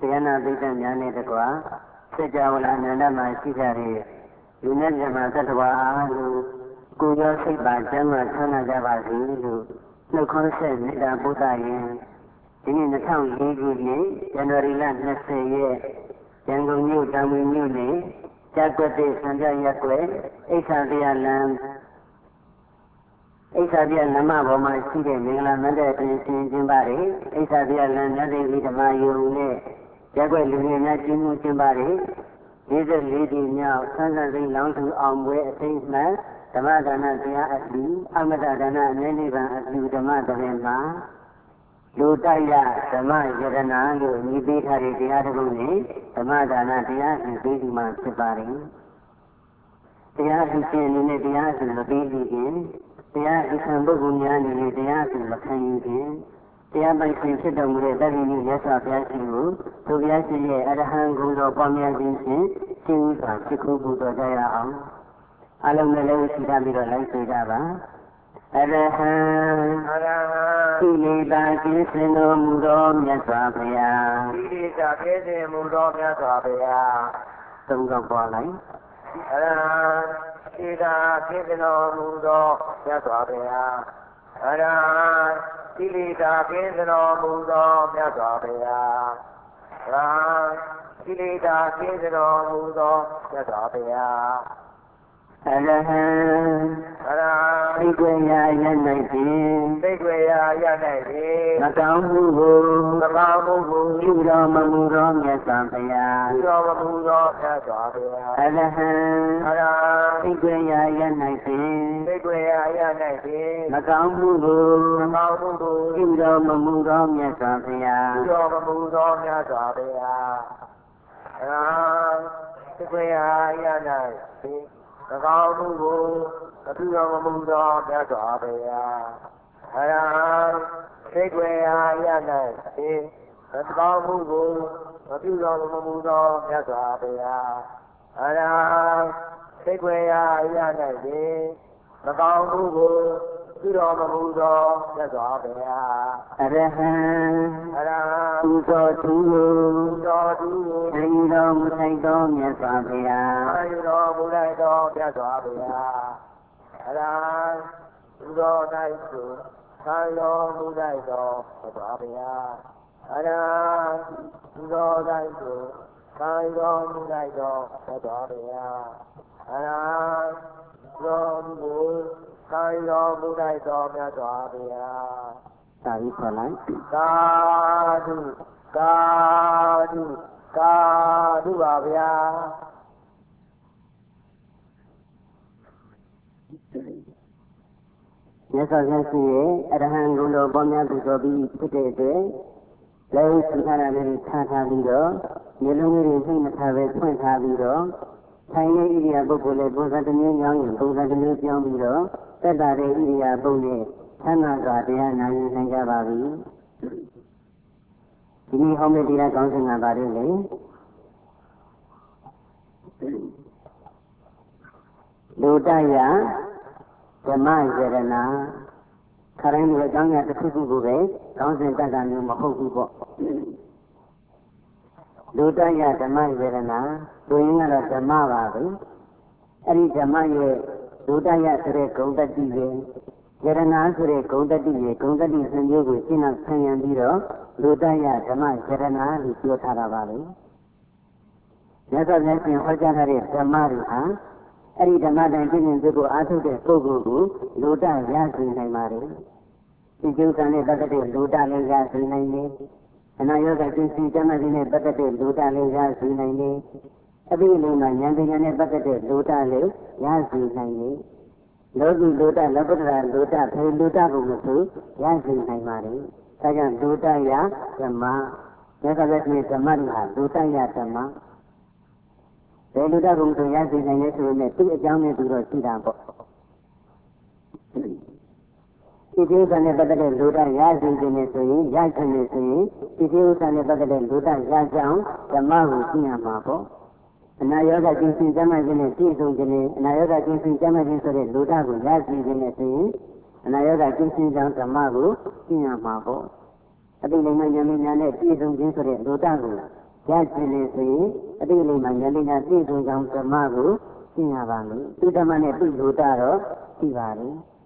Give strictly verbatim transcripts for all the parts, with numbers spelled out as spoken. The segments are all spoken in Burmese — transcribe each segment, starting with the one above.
တရားနာပိဋကများနဲ့တကွာစัจ java လာအနန္တမှာရှိကြတဲ့လူနဲ့မြတ်သတ္တဝါအားလုံးကိုယ်ရောစိတ်ပါကျမ်းမာချမ်းသာကြပါစေလို့နှုတ်ခွန်းဆက်မေတ္တာပို့သရင်ဒီနေ့၂၀၀၄ခုနှစ်ဇန်နဝါရီလ၂၀ရက်ရန်ကုန်မြို့တောင်ဝင်မြို့နယ်ကျကွက်တဲ့စံပြရက်ကွယ်အိဋ္ဌာတရားလမ်းအိဋ္ဌာတရားလမ်းမပေါ်မှာရှိတဲ့မင်္ဂလာမန္တပင်ရှင်ကျင်းပါတယ်အိဋ္ဌာတရားလမ်းလက်သိဓမ္မယုံနဲ့ရက်ကွက်လူငယ်များကျင်းမှုကျင်းပါတယ်၄၄ဒီမြောက်ဆန်းဆန်းစိန်လောင်းစုအောင်ပွဲအသိမှန်ဓမ္မဒါနတရားအလှူအမတဒါနအမြဲနိဗ္ဗာန်အလှူဓမ္မတပင်မှာလူတိုက်ရဓမ္မယတနာလို့ညီပေးထားတဲ့တရားတစ်ခုနဲ့ဓမ္မဒါနတရားအလှူပေးဒီမှာဖြစ်ပါတယ်တရားအလှူရှင်အနေနဲ့တရားအလှူမပေးသေးခင်တရားအခံပုဂ္ဂိုလ်များအနေနဲ့တရားအလှူမခံယူခင်တရားပိုင်ရှင်ဖြစ်တော်မူတဲ့တပည့်ကြီးမြတ်စွာဘုရားရှင်ကိုသူဘုရားရှင်ရဲ့အရဟံဂုဏ်တော်ပွားများခြင်းဖြင့်ရှင်းဥစွာရှိခိုးပူဇော်ကြရအောင်အလုံးနဲ့လည်းရှိထားပြီးတော့လိုက်ဆိုကြပါအရဟံအရဟံသီလေတာကျင်းစင်တော်မူသောမြတ်စွာဘုရားသီလေတာကျင်းစင်မူသောမြတ်စွာဘုရားသုံးခေါက်ပွားလိုက်အရဟံသီတာကျင်းစင်တော်မူသောမြတ်စွာဘုရားအရဟံသီလေတာကျင်းစင်တော်မူသောမြတ်စွာဘုရားအရဟံသီလေတာကျင်းစင်တော်မူသောမြတ်စွာဘုရားအရဟံအရဟံသိကွေရာရနိုင်ဖြင့်သိကွေရာရနိုင်ဖြင့်မကောင်းမှုကိုမကောင်းမှုကိုပြုတော်မမူသောမြတ်စွာဘုရားပြုတော်မမူသောမြတ်စွာဘုရားအရဟံအရဟံသိကွေရာရနိုင်ဖြင့်သိကွေရာရနိုင်ဖြင့်မကောင်းမှုကိုမကောင်းမှုကိုပြုတော်မမူသောမြတ်စွာဘုရားပြုတော်မမူသောမြတ်စွာဘုရားအရဟံသိကွေရာရနိုင်ဖြင့်မကောင်းမှုကိုမပြုတော်မမူသောမြတ်စွာဘုရားအရဟံသိကွယ်ရာရနိုင်ဖြင့်မကောင်းမှုကိုမပြုတော်မမူသောမြတ်စွာဘုရားအရဟံသိကွယ်ရာရနိုင်ဖြင့်မကောင်းမှုကိုပြုတော်မမူသောမြတ်စွာဘုရားအရဟံအရဟံသူသောသူကိုသောသူကိုသိတော်မူနိုင်သောမြတ်စွာဘုရားသိတော်မူနိုင်သောမြတ်စွာဘုရားအရဟံသူသောနိုင်သူသိတော်မူနိုင်သောမြတ်စွာဘုရားအရဟံသူသောနိုင်သူသိတော်မူနိုင်သောမြတ်စွာဘုရားအရဟံသောသူသာယောဘုရားတော်မြတ်စွာဘုရားသာပြီးခေါ်လိုက်သာဓုသာဓုသာဓုပါဗျာမြတ်စွာဘုရားရှင်ရဲ့အရဟံဂုဏ်တော်ပေါများပူဇော်ပြီးဖြစ်တဲ့အတွက်လည်းသံဃာလေးထားထားပြီးတော့မျိုးလုံးလေးတွေနှိမ့်မထားပဲဖွင့်ထားပြီးတော့ထိုင်နေဣရိယာပုဂ္ဂိုလ်လေးပုံစံတစ်မျိုးကြောင်းရင်ပုံစံတစ်မျိုးပြောင်းပြီးတော့သက်တာတဲ့ဣရိယာပုနဲ့ဆန္ဒစွာတရားနာယူနိုင်ကြပါပြီဒီနေ့ဟောမယ့်တရားကောင်းစဉ်ကပါတယ်လေလူတယဓမ္မယရဏခရိုင်းမျိုးအကြောင်းအရာတစ်ခုခုကိုပဲကောင်းစဉ်တတ်တာမျိုးမဟုတ်ဘူးပေါ့လူတယဓမ္မယရဏလူရင်းကတော့ဓမ္မပါပဲအဲ့ဒီဓမ္မရဲ့လူတယဆိုတဲ့ဂုဏ်တတိရဲ့ယရဏဆိုတဲ့ဂုဏ်တတိရဲ့ဂုဏ်တတိစံမျိုးကိုရှင်းအောင်ဆံရံပြီးတော့လူတယဓမ္မယရဏလို့ပြောထားတာပါပဲမြတ်စွာဘုရားရှင်ဟောကြားထားတဲ့ဓမ္မတွေဟာအဲ့ဒီဓမ္မတိုင်းပြည့်စုံတဲ့ကိုအားထုတ်တဲ့ပုဂ္ဂိုလ်ကိုလူတရရှိနိုင်ပါတယ်ဒီကျုပ်ကံနဲ့ပတ်သက်တဲ့လူတလည်းရရှိနိုင်တယ်အနာရောဂါကျင့်စဉ်ကျမ်းမာခြင်းနဲ့ပတ်သက်တဲ့လူတလည်းရရှိနိုင်တယ်အပိလိမ္မာဉာဏ်ပညာနဲ့ပတ်သက်တဲ့လူတလည်းရရှိနိုင်တယ်လောကီလူတလောကုတ္တရာလူတဖေလူတဘုံမဆိုရရှိနိုင်ပါတယ်ဒါကြောင့်လူတရဓမ္မမြတ်စွာဘုရားရှင်ဓမ္မတွေဟာလူတရဓမ္မဘယ်လူတဘုံဆိုရရှိနိုင်လဲဆိုရင်သူ့အကြောင်းနဲ့သူတော့ရှိတာပေါ့ဒီဒီဥစ္စာနဲ့ပတ်သက်တဲ့လူတရရှိခြင်းနဲ့ဆိုရင်ရရှိနေဆိုရင်ဒီဒီဥစ္စာနဲ့ပတ်သက်တဲ့လူတရကြောင်းဓမ္မကိုသိရမှာပေါ့အနာရောဂါကျင့်စဉ်ကျမ်းမာခြင်းနဲ့ပြည့်စုံခြင်းနဲ့အနာရောဂါကျင့်စဉ်ကျမ်းမာခြင်းဆိုတဲ့လူတကိုရရှိခြင်းနဲ့ဆိုရင်အနာရောဂါကျင့်စဉ်ကြောင့်ဓမ္မကိုသိရမှာပေါ့အတိလိမ္မာဉာဏ်ဉာဏ်နဲ့ပြည့်စုံခြင်းဆိုတဲ့လူတကိုရရှိနေဆိုရင်အတိအလေးမှာဉာဏ်ပညာပြည့်စုံကြောင်းဓမ္မကိုရှင်းရပါမယ်သူဓမ္မနဲ့သူ့လိုတာတော့ရှိပါလေ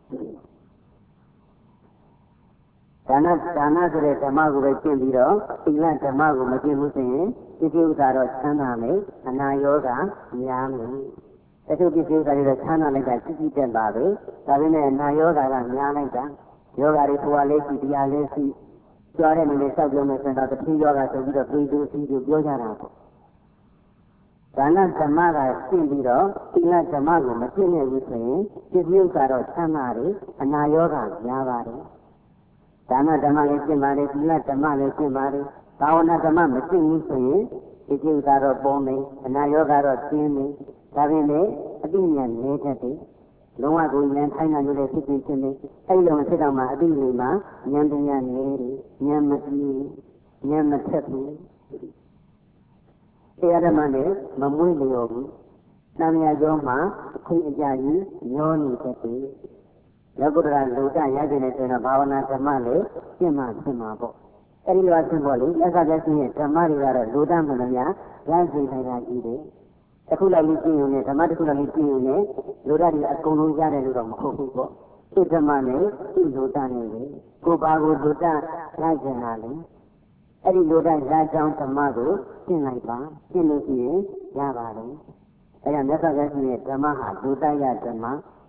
ဒါနဒါနဆိုတဲ့ဓမ္မကိုပဲရှင်းပြီးတော့သီလဓမ္မကိုမရှင်းဘူးဆိုရင်ပစ္စည်းဥစ္စာတော့ချမ်းသာမယ်အနာရောဂါများမယ်တချို့ပစ္စည်းဥစ္စာတွေတော့ချမ်းသာလိုက်တာကြီးကြီးတက်ပါပဲဒါပေမဲ့အနာရောဂါကများလိုက်တာယောဂါတွေပွားလေးရှိတရားလေးရှိကြွားတဲ့နေနဲ့စောက်ပြောမယ်ဆိုတော့တတိယောဂဆိုပြီးတော့ပြေးသူအစီကိုပြောကြတာပေါ့ဒါနဓမ္မကရှင်းပြီးတော့သီလဓမ္မကိုမရှင်းနိုင်ဘူးဆိုရင်ပစ္စည်းဥစ္စာတော့ချမ်းသာတယ်အနာရောဂါများပါတယ်ဒါနဓမ္မလည်းရှင်းပါတယ်သီလဓမ္မလည်းရှင်းပါတယ်ဘာဝနာဓမ္မမရှင်းဘူးဆိုရင်ပစ္စည်းဥစ္စာတော့ပုံနေအနာရောဂါတော့ရှင်းနေဒါပေမဲ့အတိညာနေတတ်တယ်လုံးဝကိုဉာဏ်ထိုင်နိုင်လို့ဖြစ်ဖြစ်ချင်းနေအဲ့လိုဖြစ်တော့မှအတိလေးမှာဉာဏ်ပညာနေတယ်ဉာဏ်မကြည့်ဉာဏ်မထက်ဘူးတရားဓမ္မနဲ့မမွေးလျော်ဘူးနာမည်ကျော်မှာအခွင့်အကြကြီးညောနေတတ်တယ်လောကုတ္တရာလူတရရှိနေဆိုတော့ဘာဝနာဓမ္မလည်းရှင်းမှရှင်းမှာပေါ့အဲ့ဒီလိုရှင်းဖို့လေလက်ဆက်ရှိရဲ့ဓမ္မတွေကတော့လူတမှန်များရရှိနိုင်တာကြီးတယ်တစ်ခုလောက်ကြည့်ရင်ဓမ္မတစ်ခုလောက်ကြည့်ရင်လူတတွေအကုန်လုံးရတယ်လို့တော့မဟုတ်ဘူးပေါ့သူဓမ္မနဲ့သူလူတနဲ့လေကိုပါကိုလူတလိုက်ကြတာလေအဲ့ဒီလူတရာကြောင်းဓမ္မကိုရှင်းလိုက်ပါရှင်းလို့ရှိရင်ရပါတယ်အဲ့ဒါမြတ်စွာဘုရားရှင်ရဲ့ဓမ္မဟာလူတရဓမ္မ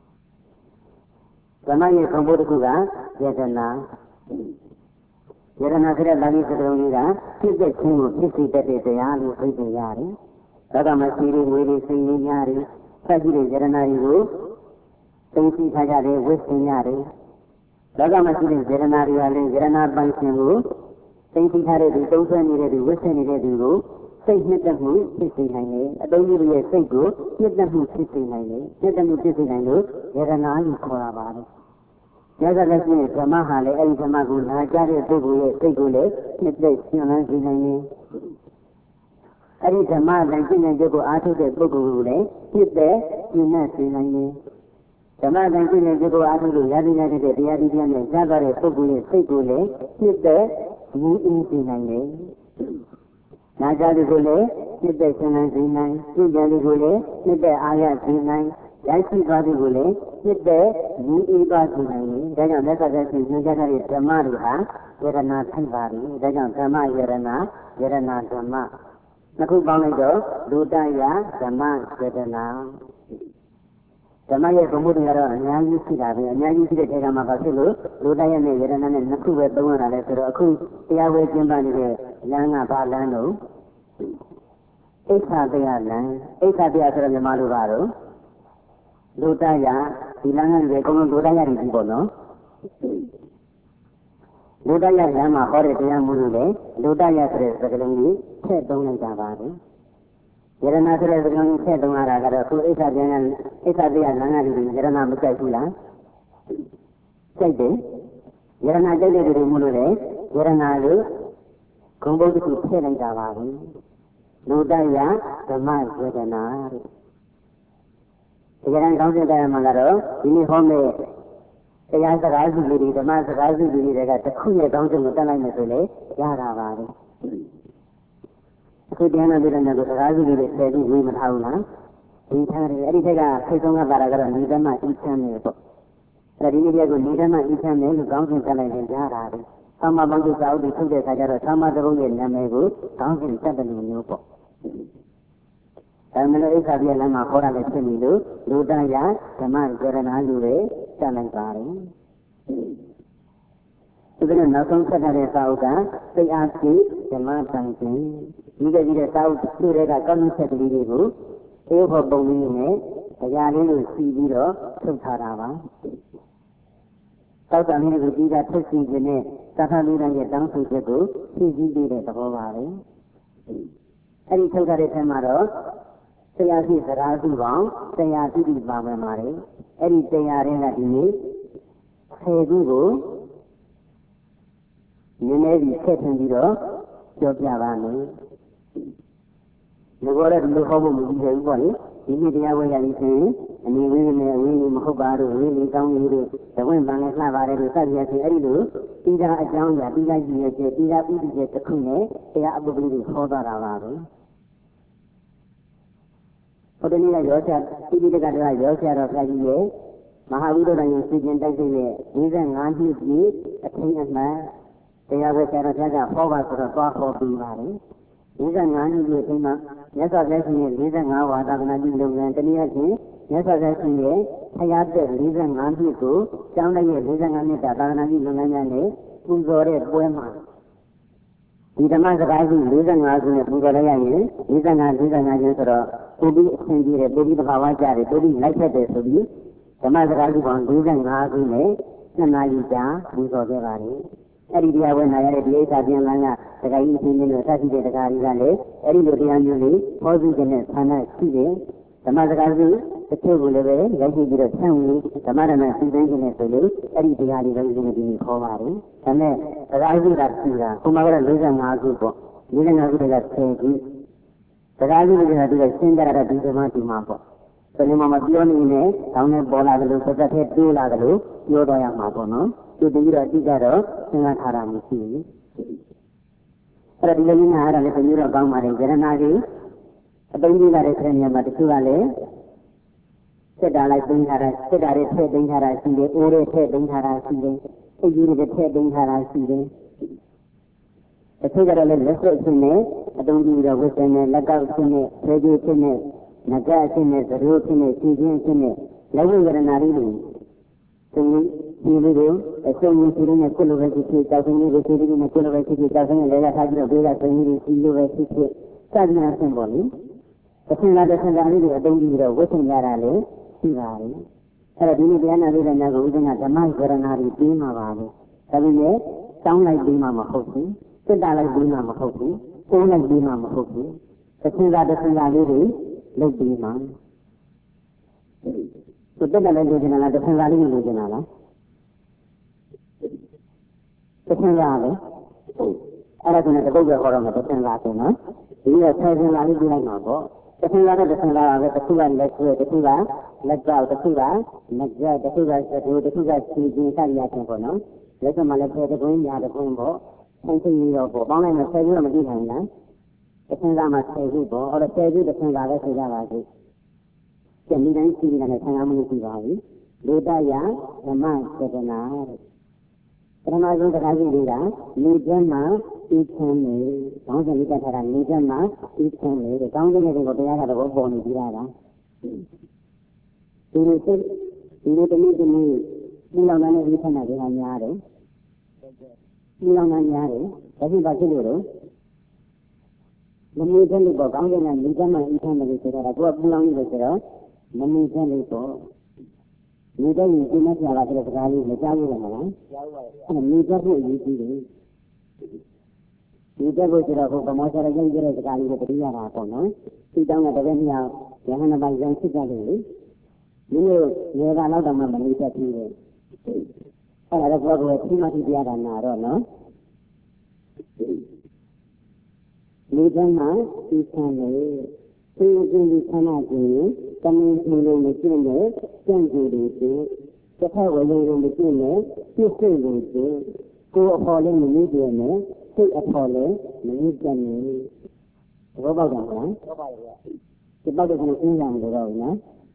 ဓမ္မရဲ့ခွန်ဖို့တစ်ခုကယတနာယတနာဆိုတဲ့လာပြီးစတုံးကြီးကဖြစ်တဲ့ချင်းကိုဖြစ်စေတတ်တဲ့တရားလို့သိသိရတယ်ဒါကမှစီရီဝေရီစိတ်ရင်းများတယ်ဆက်ကြည့်တဲ့ယတနာတွေကိုသိသိထားကြတယ်ဝိသင်ရတယ်ဒါကမှရှိတဲ့ယတနာတွေကလည်းယတနာပိုင်ရှင်ကိုသိသိထားတဲ့ဒီသုံးဆွဲနေတဲ့ဒီဝိသင်နေတဲ့ဒီကိုစိတ်နှစ်သက်မှုဖြစ်စေနိုင်တယ်အတုံးကြီးရဲ့စိတ်ကိုနှစ်သက်မှုဖြစ်စေနိုင်တယ်နှစ်သက်မှုဖြစ်စေနိုင်လို့ယတနာကိုခေါ်တာပါပဲရသလည်းရှိရင်ဓမ္မဟာလည်းအဲဒီဓမ္မကိုနာကြားတဲ့ပုဂ္ဂိုလ်ရဲ့စိတ်ကိုလည်းနှစ်သက်ရှင်လန်းစေနိုင်တယ်အဲဒီဓမ္မတိုင်းရှင်းတဲ့ကျုပ်ကိုအားထုတ်တဲ့ပုဂ္ဂိုလ်ကိုလည်းနှစ်သက်ရှင်နဲ့စေနိုင်တယ်ဓမ္မတိုင်းရှင်းတဲ့ကျုပ်ကိုအားထုတ်လို့ရသည်ရတဲ့တရားဒီတရားနဲ့ကြားသွားတဲ့ပုဂ္ဂိုလ်ရဲ့စိတ်ကိုလည်းနှစ်သက်ငြိမ်းအေးစေနိုင်တယ်နာကြားသူကိုလည်းနှစ်သက်ရှင်လန်းစေနိုင်သိကြသူကိုလည်းနှစ်သက်အားရစေနိုင်ရရှိသွားသူကိုလည်းဖြစ်တဲ့ညီအေးသွားစေနိုင်တယ်။ဒါကြောင့်လက်ဆက်ဆက်ရှင်ညွှန်ကြားတဲ့ဓမ္မတွေဟာယရနာထိုက်ပါပြီ။ဒါကြောင့်ဓမ္မယရနာယရနာဓမ္မနှစ်ခုပေါင်းလိုက်တော့လူတယဓမ္မယရနာဓမ္မရဲ့ဘုံမှုတွေကတော့အများကြီးရှိတာပဲအများကြီးရှိတဲ့ထဲကမှပါဖြစ်လို့လူတယနဲ့ယရနာနဲ့နှစ်ခုပဲသုံးရတာလဲဆိုတော့အခုတရားဝဲကျင်းပနေတဲ့လမ်းကဘာလမ်းတော့အိဋ္ဌတရားလမ်းအိဋ္ဌတရားဆိုတော့မြန်မာလိုပါတော့လူတရဒီလမ်းကလည်းအကုန်လုံးလူတရတွေကြီးပေါ့နော်လူတရလမ်းမှာဟောတဲ့တရားမှုတွေလည်းလူတရဆိုတဲ့စကားလုံးကြီးထည့်သုံးလိုက်တာပါပဲယရနာဆိုတဲ့စကားလုံးကြီးထည့်သုံးရတာကတော့ခုအိဋ္ဌပြန်ကအိဋ္ဌတရားလမ်းကတွေယရနာမကြိုက်ဘူးလားကြိုက်တယ်ယရနာကြိုက်တဲ့တွေမှုလို့လေယရနာလို့ဂုံဘုဒ္ဓကိုထည့်လိုက်တာပါပဲလူတရဓမ္မယရနာဒီကရန်ကောင်းတဲ့တရားမှာကတော့ဒီနေ့ဟောမယ့်တရားစကားစုတွေဓမ္မစကားစုတွေကတစ်ခုရဲ့ကောင်းတဲ့ကိုတက်လိုက်မယ်ဆိုလေရတာပါပဲအခုတရားနာပြည်တော်ကိုစကားစုတွေတည်ပြီးဝေးမထားဘူးလားဒီထားတယ်အဲ့ဒီထက်ကဖိတ်ဆုံးကပါတာကတော့ဒီဓမ္မအချမ်းတယ်ပေါ့အဲ့ဒီနေ့ကိုဒီဓမ္မအချမ်းတယ်လို့ကောင်းစဉ်တက်လိုက်ရင်ရတာပဲသမ္မာပေါင်းစုစာအုပ်တွေထုတ်တဲ့အခါကျတော့သမ္မာတရုပ်ရဲ့နာမည်ကိုကောင်းစဉ်တက်တယ်လို့မျိုးပေါ့ဒါမလို့အိဋ္ဌပြလမ်းမှာခေါ်ရတဲ့ဖြစ်နေလို့လူတရဓမ္မယရနာလူတွေစလိုက်ပါတယ်ဒီကနေ့နောက်ဆုံးဆက်တဲ့စာအုပ်ကသိအားရှိဓမ္မတန်ခြင်းဒီကကြီးတဲ့စာအုပ်သူတွေကကောင်းတဲ့ဆက်ကလေးတွေကိုအေးဖို့ပုံလေးနဲ့တရားလေးကိုစီပြီးတော့ထုတ်ထားတာပါတောက်တန်လေးကိုကြီးကထုတ်စီခြင်းနဲ့သာသနာ့လူရဲ့တောင်းဆိုချက်ကိုဖြည့်ဆည်းပေးတဲ့သဘောပါပဲအဲ့ဒီထုတ်ထားတဲ့ထဲမှာတော့တရားရှိစကားစုပေါင်းတရားတိတိပါဝင်ပါတယ်အဲ့ဒီတရားတွေကဒီနေ့ဆယ်ခုကိုနည်းနည်းပြီးဆက်ထင်ပြီးတော့ပြောပြပါမယ်ဒီကောလည်းဒီလိုဟောဖို့မပြီးသေးဘူးပေါ့လေဒီနေ့တရားဝဲရပြီးဆိုရင်အနေဝင်းနဲ့ဝင်းမဟုတ်ပါဘူးဝင်းလေးကောင်းကြီးတို့တဝင်းပန်းနဲ့လှပါတယ်လို့စသည်ဖြင့်အဲ့ဒီလိုတိသာအကြောင်းအရာတိသာကြီးရဲ့တိသာဥပဒေတစ်ခုနဲ့တရားအပုပ္ပလိကိုဟောသွားတာပါပဲဟိုတနေ့ကရောဆရာတိတိတကတည်းကရောဆရာတော်ဖျားကြီးရဲ့မဟာဝိဒ္ဓယုံစီကျင်တိုက်တဲ့၄၅နှစ်ပြည့်အထင်းအမှန်တရားဝဲဆရာတော်ဖျားကဟောပါဆိုတော့သွားဟောပြီးပါတယ်၄၅နှစ်ပြည့်အချိန်မှာမြတ်စွာဘုရားရှင်ရဲ့၄၅ဝါသာသနာပြုလုပ်ငန်းတနည်းအားဖြင့်မြတ်စွာဘုရားရှင်ရဲ့ဖျားသက်၄၅နှစ်ကိုကျောင်းလိုက်ရဲ့၄၅နှစ်တာသာသနာပြုလုပ်ငန်းများနဲ့ပူဇော်တဲ့ပွဲမှာဒီဓမ္မစကားစု၄၅ခုနဲ့ပူဇော်လိုက်ရရင်၄၅ ၄၅ကျင်းဆိုတော့ပုပြီးအဆင်ပြေတယ်ပုပြီးသဘာဝကျတယ်ပုပြီးလိုက်ဆက်တယ်ဆိုပြီးဓမ္မစကားစုပေါင်း၄၅ခုနဲ့နှစ်နာရီကြာပူဇော်ခဲ့ပါတယ်အဲ့ဒီတရားဝင်လာရတဲ့ဒီအိဋ္ဌာပြန်လန်းကတခါကြီးအချင်းချင်းတို့ဆက်ရှိတဲ့တခါကြီးကလည်းအဲ့ဒီလိုတရားမျိုးလေးဟောစုခြင်းနဲ့ဆန္ဒရှိတယ်ဓမ္မစကားစုတစ်ချို့ကိုလည်းပဲရိုက်ကြည့်ပြီးတော့ဆန့်ဝင်ဓမ္မဓမ္မစီတိုင်းခြင်းနဲ့ဆိုလို့အဲ့ဒီတရားလေးပဲဒီနေ့ဒီနေ့ခေါ်ပါတယ်ဒါနဲ့စကားစုကရှိတာခုမှကတော့၄၅ခုပေါ့၄၅ခုတည်းကဆယ်ခုစကားစုတွေကသူကရှင်းကြတာဒီဓမ္မဒီမှာပေါ့ဆိုရင်မှမပြောနေနဲ့တောင်းနဲ့ပေါ်လာတယ်လို့စသက်ထဲတိုးလာတယ်လို့ပြောတော့ရမှာပေါ့နော်သူတပြီးတော့အတိကတော့သင်္ကထားတာမရှိဘူးအဲ့ဒါဒီလိုမျိုးငါအဲ့ဒါလည်းပြည့်တော့ကောင်းပါတယ်ဇရနာကြီးအတုံးကြီးလာတဲ့ခရမြတ်မှာတချို့ကလည်းစစ်တာလိုက်သိမ်းထားတာစစ်တာတွေထည့်သိမ်းထားတာရှိတယ်အိုးတွေထည့်သိမ်းထားတာရှိတယ်အကြီးတွေထည့်သိမ်းထားတာရှိတယ်တချို့ကတော့လည်းလက်ဆွဲခြင်းနဲ့အတုံးကြီးတော့ဝိသင်နဲ့လက်ကောက်ခြင်းနဲ့ဆွဲကြည့်ခြင်းနဲ့ငကခြင်းနဲ့သရိုးခြင်းနဲ့ခြေခြင်းခြင်းနဲ့လက်ဝိရဏလေးတွေသူဒီလိုတွေအစုံကြီးစီးနေတဲ့ကုလိုပဲဖြစ်ဖြစ်တောက်ဆုံးလေးကိုစီးပြီးနဲ့ကုလိုပဲဖြစ်ဖြစ်တောက်ဆုံးလေးလည်းထားပြီးတော့ဘေးကစုံကြီးစီးလိုပဲဖြစ်ဖြစ်စသည်အားဖြင့်ပေါ့လေတစ်ဆင့်လာတစ်ဆင့်လာလေးတွေအတုံးကြီးတော့ဝိသင်ကြတာလေရှိပါတယ်အဲ့တော့ဒီနေ့တရားနာလေးတဲ့ညကဥဒ္ဒနာဓမ္မဝရဏတွေပြီးမှာပါပဲဒါပေမဲ့တောင်းလိုက်ပြီးမှမဟုတ်ဘူးစစ်တာလိုက်ပြီးမှမဟုတ်ဘူးကိုးလိုက်ပြီးမှမဟုတ်ဘူးတစ်ဆင့်လာတစ်ဆင့်လာလေးတွေလုပ်ပြီးမှသူတက်တယ်လို့ကျင်လာတစ်ဆင့်လာလေးကိုလိုချင်တာလားတစ်ဆင့်လာပဲအဲ့ဒါကလည်းတပုတ်ပဲခေါ်တော့မှာတစ်ဆင့်လာဆိုနော်ဒီကဆယ်ဆင့်လာလေးပြလိုက်မှာပေါ့တစ်ဆင့်လာတဲ့တစ်ဆင့်လာပဲတစ်ခုကလက်ဆွဲတစ်ခုကလက်ကြောက်တစ်ခုကငကြက်တစ်ခုကစတူတစ်ခုကစီကျင်စရခြင်းပေါ့နော်လက်ကမှလည်းဖယ်တကွင်းညာတကွင်းပေါ့ဆင်းပြီးတော့ပေါ့ပေါင်းလိုက်မှဆယ်ခုတော့မကြည့်နိုင်ဘူးလားတစ်ဆင့်လာမှဆယ်ခုပေါ့အဲ့ဒါဆယ်ခုတစ်ဆင့်လာပဲဆိုကြပါစို့ကျန်ဒီတိုင်းစီနေတာနဲ့ဆံရမှုရှိပါဘူးလူတယဓမ္မစေတနာပထမဆုံးတရားကြီးတွေကလူကျမ်းမှာဤချမ်းနေကောင်းစင်မိတ္တထားတာလူကျမ်းမှာဤချမ်းနေကောင်းတဲ့တွေကိုတရားကတော့ပေါ်နေကြတာဒီလိုစိတ်ဒီလိုတနည်းတနည်းဒီလောက်နဲ့ဒီခဏတွေကများတယ်ဒီလောက်နဲ့များတယ်ဒါဖြစ်ပါဖြစ်လို့တော့မမီးတဲ့လူပေါ်ကောင်းတဲ့နဲ့လူကျမ်းမှာဤချမ်းနေဆိုတော့ကိုယ်ကပူလောင်နေလို့ဆိုတော့မမီးတဲ့လူပေါ်လူတဲ့ရင်ဒီနေ့ဆရာကတဲ့စကားလေးမကြားဘူးလားမလားကြားပါဘူးအဲ့လူတဲ့ဖို့အရေးကြီးတယ်လူတဲ့ဖို့ဆိုတော့ဘုမောဆရာကြီးရဲ့စကားလေးကိုတတိယတာပေါ့နော်ဒီတောင်းတဲ့တပည့်မြောက်ရဟန္တာပိုင်ရန်ဖြစ်ကြတယ်လေဒီလိုနေပါတော့တော့မှမလေးချက်ပြီးတယ်အဲ့ဒါတော့ကိုယ်ကသိမှသိပြတာနာတော့နော်လူတဲ့မှာဒီဆန်းလေဒီဒီဒီဆန္ဒကြီးတမင်ကြီးလုံးနဲ့ကျင့်တဲ့ကျင့်ကြံတွေချင်းတစ်ခါဝေလုံးလုံးနဲ့ကျင့်တဲ့ပြည့်စုံတွေချင်းကိုယ်အဖော်လေးမနည်းပြည့်နဲ့စိတ်အဖော်လေးမနည်းပြည့်နဲ့ဘောပေါက်တာလားဘောပေါက်ပါရဲ့ဒီပေါက်တဲ့ကအင်းရံလို့တော့နော်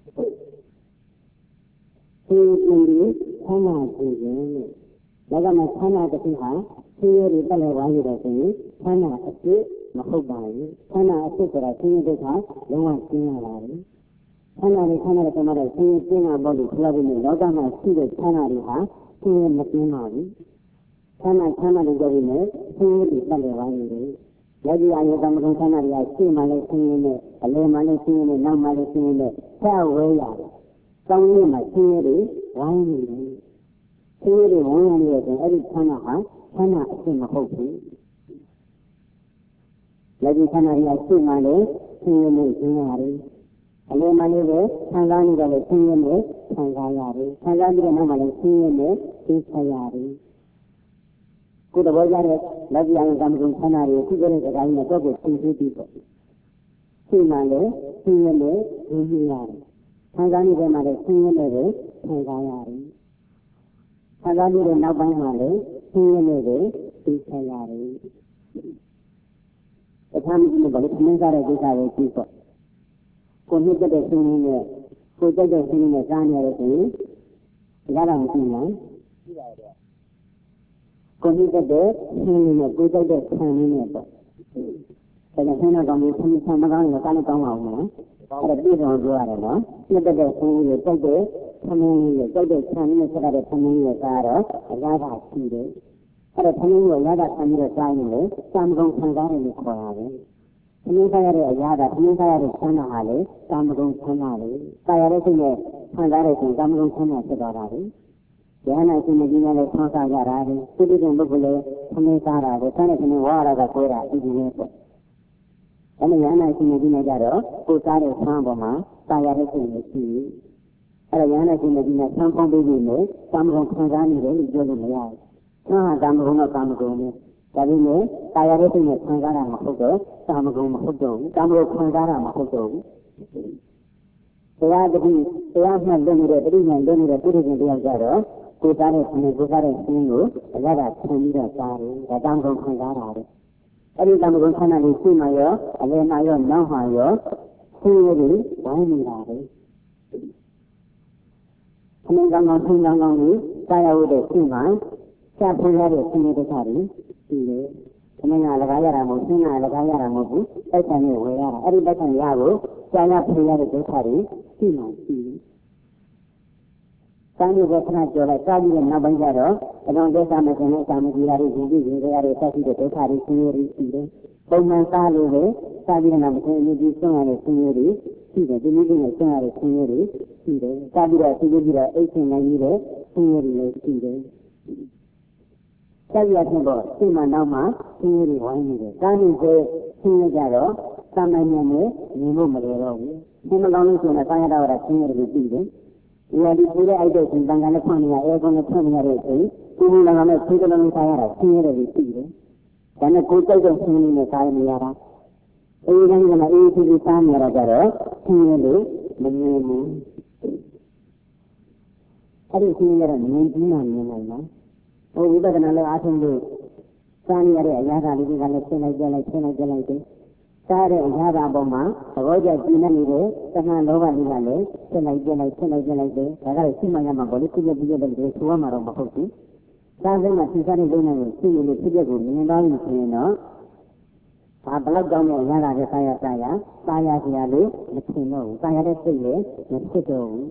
ဒီဒီဒီဆန္ဒကြီးချင်းဒါကမှဆန္ဒတစ်ခုဟာဆင်းရဲတွေတက်လဲဝါရတဲ့ဆိုရင်ဆန္ဒအစ်မဟုတ်ပါဘူးခန္ဓာအစစ်ဆိုတာဆင်းရဲဒုက္ခလုံးဝရှင်းရပါတယ်ခန္ဓာတွေခန္ဓာတွေမှာဆင်းရဲကျင်းတာပေါ့လို့ပြောပြီးလောကမှာရှိတဲ့ခန္ဓာတွေဟာဆင်းရဲမကျင်းပါဘူးခန္ဓာခန္ဓာတွေကြည့်နေဆင်းရဲတွေတက်လည်ပါနေတယ်ယောဂီအယုသမဂုဏ်ခန္ဓာတွေကရှင်းမှလည်းဆင်းရဲနဲ့အလယ်မှလည်းဆင်းရဲနဲ့နောက်မှလည်းဆင်းရဲနဲ့ဆက်ဝဲရတယ်ကောင်းကြီးမှာဆင်းရဲတွေဝိုင်းနေတယ်ဆင်းရဲတွေဝိုင်းရနေတဲ့ဆိုအဲ့ဒီခန္ဓာဟာခန္ဓာအစစ်မဟုတ်ဘူးလက်ရှိခန္ဓာရရှိမှလည်းဆင်းရဲမှုကျင်းရတယ်အလယ်မှလည်းပဲခံစားနေတယ်ဆင်းရဲမှုခံစားရတယ်ခံစားပြီးတဲ့နောက်မှလည်းဆင်းရဲမှုသိချရတယ်ကိုယ်တော်ကြတဲ့လက်ရှိအရင်ကံကုန်းခန္ဓာတွေခုကြတဲ့စကားကြီးနဲ့တော့ကိုသိသိပြီးပေါ့ရှိမှလည်းဆင်းရဲနဲ့ရင်းရရတယ်ခံစားနေတဲ့မှာလည်းဆင်းရဲနဲ့ပဲခံစားရတယ်ခံစားနေတဲ့နောက်ပိုင်းမှာလည်းဆင်းရဲနဲ့ပဲသိချင်ရတယ်တခါမှမဟုတ်ဘူးခင်းစားတဲ့ဒုက္ခကိုကြည့်ပေါ့ကိုနှစ်သက်တဲ့ဆင်းရဲနဲ့ကိုကြိုက်တဲ့ဆင်းရဲနဲ့စားနေရတဲ့ဆိုရင်ရတာမရှိဘူးရှိပါတယ်ကိုနှစ်သက်တဲ့ဆင်းရဲနဲ့ကိုကြိုက်တဲ့ဆင်းရဲနဲ့ပေါ့ဒါကြောင့်ဆင်းရဲကောင်းပြီးဆင်းရဲမကောင်းရင်စားလို့ကောင်းပါဦးနော်အဲ့ဒါပြည်တော်ပြောရတယ်နော်နှစ်သက်တဲ့ဆင်းရဲကိုကြိုက်တဲ့ဆင်းရဲနဲ့ကြိုက်တဲ့ဆင်းရဲနဲ့ဆက်ရတဲ့ဆင်းရဲနဲ့စားတော့အရာသာရှိတယ်အဲ့ဒါဆင်းရဲကိုအရာသာဆင်းရဲနဲ့စားရင်လေစာမကုန်ခံစားတယ်လို့ခေါ်ရတယ်ခင်းစားရတဲ့အရာကခင်းစားရတဲ့ဆန္ဒဟာလေကာမဂုဏ်ဆန္ဒလေကာယရဲ့စိတ်နဲ့ခံစားရတဲ့ကာမဂုဏ်ဆန္ဒဖြစ်သွားတာလေဉာဏ်နဲ့စိတ်နဲ့ကြီးနဲ့ဆောင်းစားကြတာလေသုတိတဲ့ပုဂ္ဂိုလ်လေခင်းစားတာလေဆန်းတဲ့ခင်းဝါရတာကိုတာအဒီလေးပေါ့အဲ့ဒီဉာဏ်နဲ့စိတ်နဲ့ကြီးနဲ့ကြတော့ကိုစားတဲ့ဆန်းပေါ်မှာကာယရဲ့စိတ်နဲ့ရှိအဲ့ဒါဉာဏ်နဲ့စိတ်နဲ့ကြီးနဲ့ဆန်းပေါင်းပြီးပြီလေကာမဂုဏ်ခံစားနေတယ်လို့ပြောလို့မရဘူးဆန်းဟာကာမဂုဏ်တော့ကာမဂုဏ်လေဒါပေမဲ့ကာယရဲ့စိတ်နဲ့ခံစားတာမဟုတ်တော့ကာမဂုဏ်မဟုတ်တော့ဘူးကာမဂုဏ်ခံစားတာမဟုတ်တော့ဘူးတရားတတိတရားမှတ်လွတ်နေတဲ့တတိယလွတ်နေတဲ့ပုရိသေတရားကြတော့ကိုယ်စားတဲ့ဆင်းကိုယ်စားတဲ့ဆင်းကိုအရသာဆင်းပြီးတော့စားတယ်ဒါကာမဂုဏ်ခံစားတာလေအဲ့ဒီကာမဂုဏ်ခန္ဓာလေးရှိမှရောအလယ်မှာရောနောက်မှာရောဆင်းရဲတွေဝိုင်းနေတာလေခဏကောင်းကောင်းဆင်းကောင်းကောင်းလေးစားရဖို့တဲ့ရှိမှစပ်ဖွင့်ရတဲ့ဆင်းရဲဒုက္ခတွေရှိတယ်ခဏကလကားရတာမဟုတ်ဆင်းကလကားရတာမဟုတ်ဘူးတိုက်ဆိုင်နဲ့ဝယ်ရတာအဲ့ဒီတိုက်ဆိုင်ရကိုကြာရဖွင့်ရတဲ့ဒုက္ခတွေရှိမှရှိတယ်တန်းရတဲ့ခဏကြော်လိုက်စားပြီးတဲ့နောက်ပိုင်းကျတော့အလုံးသက်သာမခြင်းနဲ့စာမကြီးရာတွေယူပြီးရေရတဲ့ဆက်ရှိတဲ့ဒုက္ခတွေဆင်းရဲတွေရှိတယ်ပုံမှန်စားလို့ပဲစားပြီးတဲ့နောက်မခြင်းအမြင့်ကြီးဆွမ်းရတဲ့ဆင်းရဲတွေရှိတယ်ဒီနည်းနဲ့ဆွမ်းရတဲ့ဆင်းရဲတွေရှိတယ်စားပြီးတော့ဆင်းရဲပြီးတော့အိတ်ဆင်နိုင်ပြီးတဲ့ဆင်းရဲတွေလည်းရှိတယ်ဆက်ရတဲ့ပေါ့စိတ်မှနောက်မှဆင်းရဲတွေဝိုင်းနေတယ်။ဒါနဲ့ဆိုဆင်းရဲကြတော့သာမန်နဲ့မြင်လို့မလွယ်တော့ဘူး။ဒီမကောင်းလို့ဆိုရင်ကာယတော်ကဆင်းရဲတွေပြီးတယ်။ဒီဟာဒီပူတဲ့အိုက်တဲ့ရှင်တန်ခါနဲ့ဖွင့်နေရအဲကွန်နဲ့ဖွင့်နေရတဲ့အချိန်ဒီလိုလည်းမဲ့ဆေးကလေးနဲ့စားရတာဆင်းရဲတွေပြီးတယ်။ဒါနဲ့ကိုယ်ကြိုက်တဲ့ဆင်းရဲနဲ့စားနေရတာ။အဲဒီကနေ့ကအေးအေးလေးစားနေရတော့ကြတော့ဆင်းရဲတွေမမြင်ဘူး။အဲဒီဆင်းရဲတော့မြင်ပြီးမှမြင်နိုင်မှာဟိုဝိပဿနာလည်းအားထုတ်လို့စားနေရတဲ့အရာသာလေးတွေကလည်းရှင်းလိုက်ကြလိုက်ရှင်းလိုက်ကြလိုက်တယ်စားတဲ့အရာသာပေါ်မှာသဘောကျကြည်နေတဲ့သဟန်လောဘလေးကလည်းရှင်းလိုက်ကြလိုက်ရှင်းလိုက်ကြလိုက်တယ်ဒါကလည်းရှိမှရမှာပေါ့လေဖြစ်ဖြစ်ပြည့်တဲ့တွေဆိုရမှာတော့မဟုတ်ဘူးစားစိတ်မှာဖြစ်စားတဲ့လုံးနဲ့ရှိနေလို့ဖြစ်ဖြစ်ကိုမြင်သွားပြီဆိုရင်တော့ဒါဘလောက်တောင်းတဲ့အရာသာတွေစားရစားရစားရစရာလို့မထင်တော့ဘူးစားရတဲ့စိတ်လည်းမဖြစ်တော့ဘူး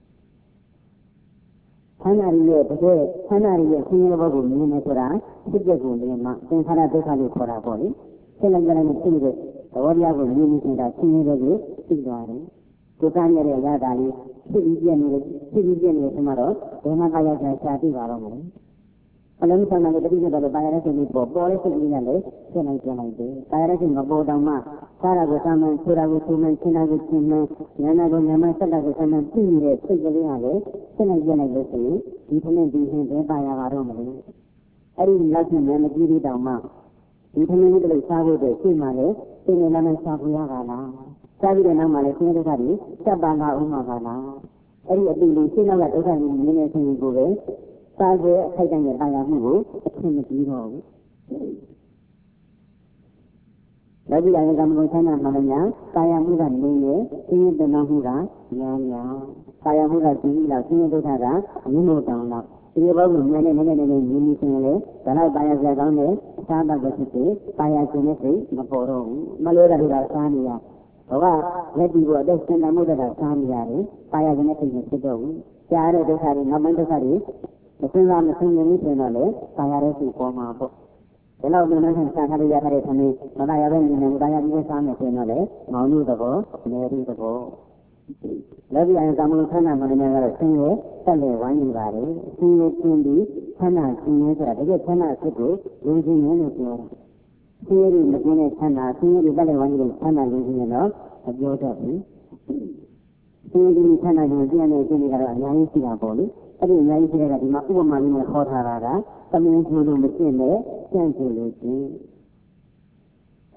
ခန္ဓာရဲ့တကယ်ခန္ဓာရဲ့ဆင်းရဲဘက်ကိုမြင်နေဆိုတာဖြစ်ပျက်ကိုမြင်မှသင်္ခါရဒုက္ခလို့ခေါ်တာပေါ့လေဆက်လိုက်ကြလိုက်နဲ့ဖြစ်နေတဲ့သဘောတရားကိုမြင်နေတာဆင်းရဲတဲ့ကိုသိသွားတယ်ဒုက္ခနဲ့ရတာလေးဖြစ်ပြီးပြည့်နေတယ်ဖြစ်ပြီးပြည့်နေတယ်ဆိုမှတော့ဘယ်မှာကာယစာရှာသိပါတော့မလဲအလုံးစုံနဲ့တတိယတော့ကာယရဲ့စိတ်လေးပေါ်ပေါ်တဲ့စိတ်လေးကလည်းရှင်းလိုက်ကြလိုက်တယ်ကာယရဲ့စိတ်မပေါ်တော့မှစားရကိုစားမှန်ဆရာကိုဆူမှန်ရှင်းတာကိုရှင်းမှန်ဉာဏ်ကိုဉာဏ်မှဆက်တာကိုဆက်မှန်သိနေတဲ့စိတ်ကလေးကလည်းရှင်းလိုက်ကြလိုက်လို့ဆိုရင်ဒီထမင်းဒီဟင်းပဲပါရပါတော့မလဲအဲ့ဒီလောက်ရှိဉာဏ်မကြည့်သေးတောင်မှဒီထမင်းလေးတစ်လုံးစားဖို့အတွက်ရှင်းမှလည်းသိနေလာမှစားဖို့ရပါလားစားပြီးတဲ့နောက်မှလည်းဆင်းရဲဒုက္ခတွေစက်ပါလာအောင်ပါလားအဲ့ဒီအတူလေးရှင်းတော့ဒုက္ခကြီးနည်းနည်းဆင်းရဲကိုပဲစားကြအခိုက်အတန့်နဲ့ပါရမှုကိုအထင်မကြီးတော့ဘူးလက်ကြည့်ရင်ကမ္မဂုဏ်ဆန္ဒမှလည်းများကာယမှုကနေနေဆင်းရဲတဏှာမှုကညာညာကာယမှုကကြည့်လို့ဆင်းရဲဒုက္ခကအမှုလို့တောင်းတော့ဒီဘောကနည်းနည်းနည်းနည်းနည်းမြင်မြင်ချင်းလေဒါလိုက်ပါရစရာကောင်းတယ်စားတော့ပဲဖြစ်တယ်ပါရခြင်းနဲ့စိတ်မပေါ်တော့ဘူးမလွဲတာကစားနေရဘောကလက်ဒီဘောတဲ့စင်တမှုတဲ့ကစားနေရတယ်ပါရခြင်းနဲ့စိတ်မဖြစ်တော့ဘူးကြားတဲ့ဒုက္ခတွေနောက်ပိုင်းဒုက္ခတွေမစင်စားမစင်မြင်လို့ဆိုတော့လေပါရတဲ့စိတ်ပေါ်မှာပေါ့ဒီလောက်နဲ့ဆန်းထားရတဲ့ခဏမသာရတဲ့ဉာဏ်နဲ့တာယာပြီးစားမယ်ဆိုတော့လေမောင်တို့သဘောနေရီသဘောလက်ပြရင်ကာမဂုဏ်ခန္ဓာမှန်တယ်ကတော့ဆင်းရဲတက်လေဝိုင်းနေပါလေဆင်းရဲခြင်းပြီးခန္ဓာဆင်းရဲဆိုတာတကယ်ခန္ဓာအစ်ကိုလူချင်းရင်းလို့ပြောတာဆင်းရဲမကင်းတဲ့ခန္ဓာဆင်းရဲတက်လေဝိုင်းနေတဲ့ခန္ဓာလူချင်းရတော့မပြောတတ်ဘူးဆင်းရဲခန္ဓာကိုသိရတဲ့ခြင်းတွေကတော့အများကြီးရှိတာပေါ့လေအဲ့ဒီအများကြီးရှိတဲ့ကဒီမှာဥပမာလေးနဲ့ခေါ်ထားတာကသမင်းကျိုးလို့မဖြစ်နဲ့ကြံ့ကျိုးလို့ချင်း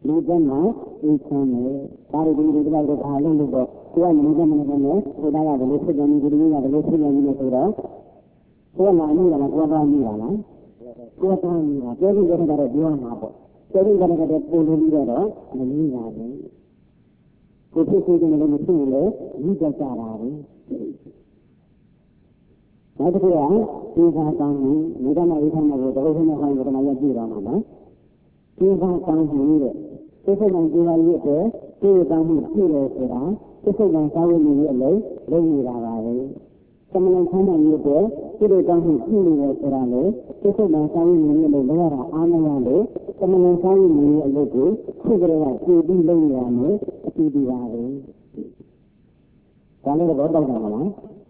လူကမှအေးချမ်းတယ်ဒါတွေဒီလိုတော့ဒါလုံးလို့တော့ကိုယ်ကမနေမနေနဲ့ကိုယ်ကလည်းဘယ်လိုဖြစ်တယ်ဒီလိုကဘယ်လိုဖြစ်နေလဲဆိုတော့ကိုယ်ကလည်းအမှုကလည်းကိုယ်ကမိတာလားကိုယ်ကမိတာပြောပြီးတော့တော့ပြောမှာပေါ့ပြောပြီးတော့တော့ပုံလို့ပြီးတော့မမိပါဘူးကိုဖြစ်ဖြစ်နေလို့မရှိလေမိတတ်ကြတာပဲနောက်တစ်ခုကဒီသာကောင်းမှုမိသားမဝိသနာကိုတော်တော်နဲ့ဟောရင်တော့ရပြည့်တော့မှာနော်ဒီသာကောင်းမှုတဲ့သိစိတ်နဲ့ဒီလာရဲ့အတွက်ဒီကောင်းမှုရှိတယ်ဆိုတာသိစိတ်နဲ့စာဝတ်နေရဲ့အလုံးလုံးနေတာပါပဲသမဏဆန်းတဲ့ရဲ့အတွက်ဒီလိုကောင်းမှုရှိနေတယ်ဆိုတာလေသိစိတ်နဲ့စာဝတ်နေရဲ့အလုံးလုံးရတာအားမရလို့သမဏဆန်းရဲ့ရဲ့အလုပ်ကိုခုကလေးကကြည့်ပြီးလုပ်ရမယ်အတူတူပါပဲဒါလည်းတော့တောက်တာမလား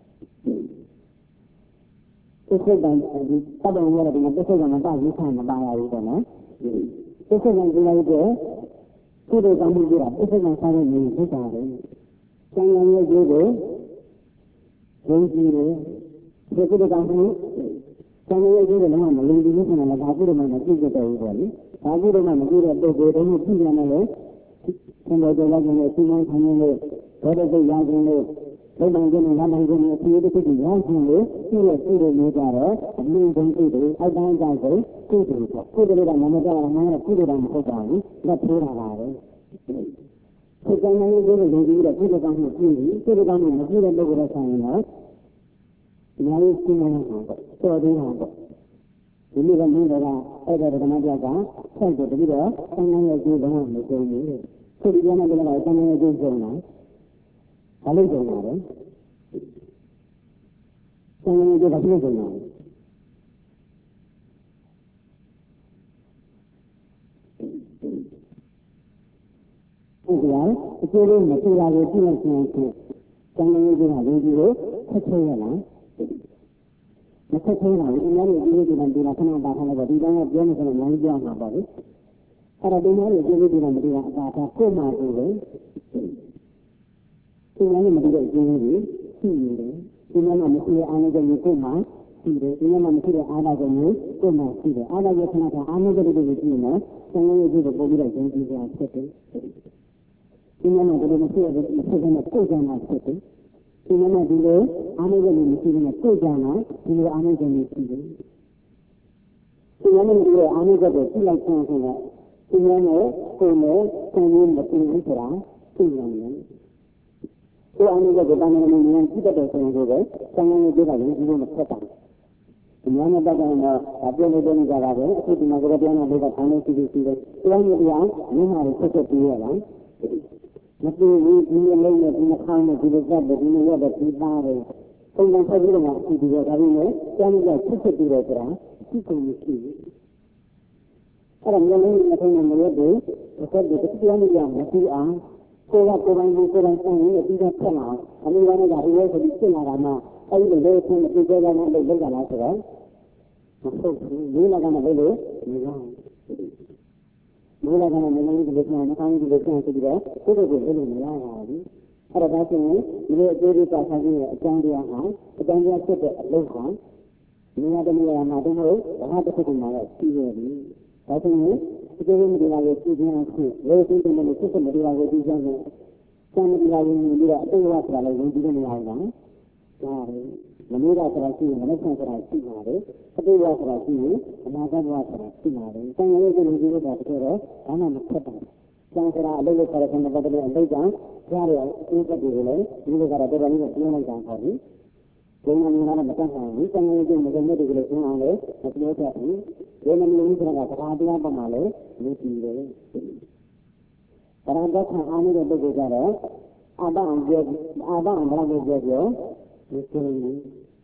သိစိတ်ကဒီပတ်တော်ရတဲ့ဒီသိစိတ်ကမပါဘူးခံမပါရဘူးပေါ့နော်သိစိတ်ကဒီလိုက်တဲ့ဒီလိုကောင်းမှုပြတာသိစိတ်ကစားတဲ့နေဖြစ်တာလေဆံရံရဲ့ကျိုးကိုယုံကြည်တယ်ဒီကုသကောင်းမှုဆံရံရဲ့ကျိုးကလည်းမလုံဘူးဆိုတော့ဒါကုသမှမကြည့်ကြတော့ဘူးပေါ့လေဒါကုသမှမကြည့်တဲ့ပုဂ္ဂိုလ်တွေကြည့်ရမယ်လေဆံရံကြောင့်လည်းစီမံခံရလို့ဘောဓစိတ်ရခြင်းလို့လုံးပိုင်းခြင်းနဲ့လမ်းပိုင်းခြင်းနဲ့အဖြစ်အပျက်တွေရခြင်းလို့ဒီလိုပြုလို့နေကြတော့အမြင့်ဆုံးပြုတယ်အောက်တိုင်းအတိုင်းဆိုပြုတယ်ပေါ့ပြုတယ်ကမှမကြောက်အောင်ငါကပြုတယ်တော့မဟုတ်ပါဘူးလက်ထိုးတာပါပဲဒီကံနဲ့ဒီလိုလုပ်ပြီးတော့ပြုတယ်ကောင်းမှုပြုပြီးပြုတယ်ကောင်းမှုမပြုတဲ့ပုဂ္ဂိုလ်တွေဆိုင်ရင်တော့အများကြီးရှင်းနေတာပေါ့တော်သေးတာပေါ့ဒီလိုကမျိုးတွေကအဲ့ဒါဓမ္မပြကဆက်တယ်တပြီးတော့ဆန်းရဲ့ကျိုးတော့မကြုံဘူးသူဒီကနေ့ကလည်းဆန်းရဲ့ကျိုးကြုံတာဘာလို့ကြုံတာလဲဆန်းရဲ့ကျိုးဘာလို့ကြုံတာလဲဒီကအကျိုးလေးမတူတာကိုသိလိုက်ခြင်းဖြင့်ဆန်းရဲ့ကျိုးကလူကြီးကိုဆက်ချရလားမဆက်ချတာဘူးအများကြီးဒီလိုဒီလိုခဏပါထားလိုက်တော့ဒီတိုင်းကပြောနေဆိုတော့များကြီးပြောမှာပေါ့လေအဲ့တော့ဒီများကြီးကျိုးလေးဒီလိုမတူတာအသာသာကိုယ်မှတူတယ်ဒီနေ့မတူတဲ့အကျိုးလေးရှိနေတယ်ဒီနေ့မှမရှိတဲ့အားနည်းချက်မျိုးကိုယ်မှရှိတယ်ဒီနေ့မှမရှိတဲ့အားနည်းချက်မျိုးကိုယ်မှရှိတယ်အားနည်းချက်ခဏခဏအားနည်းချက်တွေကိုကြည့်နေဆံရည်ကြီးကိုပုံပြီးတော့ကျင်းပြီးသွားဖြစ်တယ်ဒီနေ့မှဒီလိုမရှိတဲ့မရှိတဲ့ကိုယ်ကမှဖြစ်တယ်ဒီနေ့မှဒီလိုအားနည်းချက်မျိုးမရှိတဲ့ကိုယ်ကမှဒီလိုအားနည်းချက်မျိုးရှိတယ်ဒီနေ့မှဒီလိုအားနည်းချက်ကိုကြည့်လိုက်ခြင်းဖြင့်ဒီနေ့မှကိုယ်နဲ့ဆံရည်မတူဘူးဆိုတာသိနိုင်တယ်ကိုယ်အမှုကဗတ္တနာနဲ့ဉာဏ်ကြည့်တတ်တဲ့ဆိုရင်ကိုပဲဆံရံရဲ့ဒီကလည်းဒီလိုမဆက်တာဒီဉာဏ်နဲ့ပတ်သက်ရင်တော့အပြည့်လေးနေကြတာပဲအခုဒီမှာကတရားနဲ့လေးကဆံလို့ရှိပြီးရှိတယ်တရားနဲ့တရားမင်းဟာကိုဆက်ဆက်ပြီးရလားမတူဘူးဒီလိုလုံးနဲ့ဒီနှခေါင်းနဲ့ဒီလိုကပ်တယ်ဒီလိုရတဲ့ဒီသားတွေပုံစံဆက်ပြီးတော့မှရှိပြီးတော့ဒါပြီးတော့ကျမ်းစာဆက်ဆက်ပြီးတော့ဆိုတာရှိကုန်မရှိဘူးအဲ့ဒါမျိုးလေးနဲ့ထုံးနေမလို့ဒီဆက်ပြီးတရားနဲ့တရားမရှိအောင်ကိုယ်ကကိုယ်ပိုင်ကိုယ်ပိုင်ဆိုင်ရပြီးတော့ဖြစ်လာအမှုကလည်းဒါဒီလိုဆိုပြီးဖြစ်လာတာမှအဲ့ဒီလိုဆင်းပြီးကြောကြတဲ့လုပ်လုပ်ကြလားဆိုတော့မဟုတ်ဘူးဒီလိုကမှလည်းလို့မရဘူးဒီလိုကမှလည်းလည်းဒီလိုပြန်နှောင်းဒီလိုပြန်ဆိုပြီးတော့ကိုယ့်ကိုယ်ကိုလုပ်လို့မရပါဘူးအဲ့ဒါဆိုရင်ဒီလိုအကျိုးတွေပါဆိုင်ခြင်းရဲ့အကြောင်းတရားဟာအကြောင်းတရားဖြစ်တဲ့အလုပ်ဟာနေရာတနေရာမှာတော့ဘာတစ်ခုမှလည်းရှိရပြီဒါဆိုရင်ဒီလိုမျိုးတရားကိုသိခြင်းအခုလေ့သိတဲ့မျိုးစစ်စစ်တရားကိုသိကြတယ်။စံတရားကိုမြင်ပြီးတော့အတူဝါဆိုတာလည်းယုံကြည်နေရအောင်ပါ။ဒါပဲမနည်းတာဆိုတာရှိရင်မနက်ဖြန်ဆိုတာရှိပါတယ်။အတူဝါဆိုတာရှိရင်အနာဂတ်ဘဝဆိုတာရှိပါတယ်။စံရည်ကိုယုံကြည်လို့တာတကယ်တော့ဘာမှမဖြစ်ပါဘူး။စံဆိုတာအလုပ်လုပ်တဲ့ခင်ဗျားတို့အလုပ်ကြောင့်ကြားရတဲ့အကျိုးသက်တွေကိုလည်းဒီလိုကတော့တော်တော်လေးပြောလိုက်တာပေါ့လေ။ဘုံမှန်ကတော့မတတ်နိုင်ဘူး။စံရည်ကိုမကြုံတဲ့တွေကိုလည်းရှင်းအောင်လေမပြောတတ်ဘူး။ဒီလိုမျိုးဆိုတာကတရားတရားပေါ်မှာလည်းလူကြည့်တယ်။ဒါတော့ခံအားနေတဲ့ပုဂ္ဂိုလ်ကတော့အာဘအောင်ပြောအာဘအောင်ဘယ်လိုပြောပြောဒီလိုမျိုး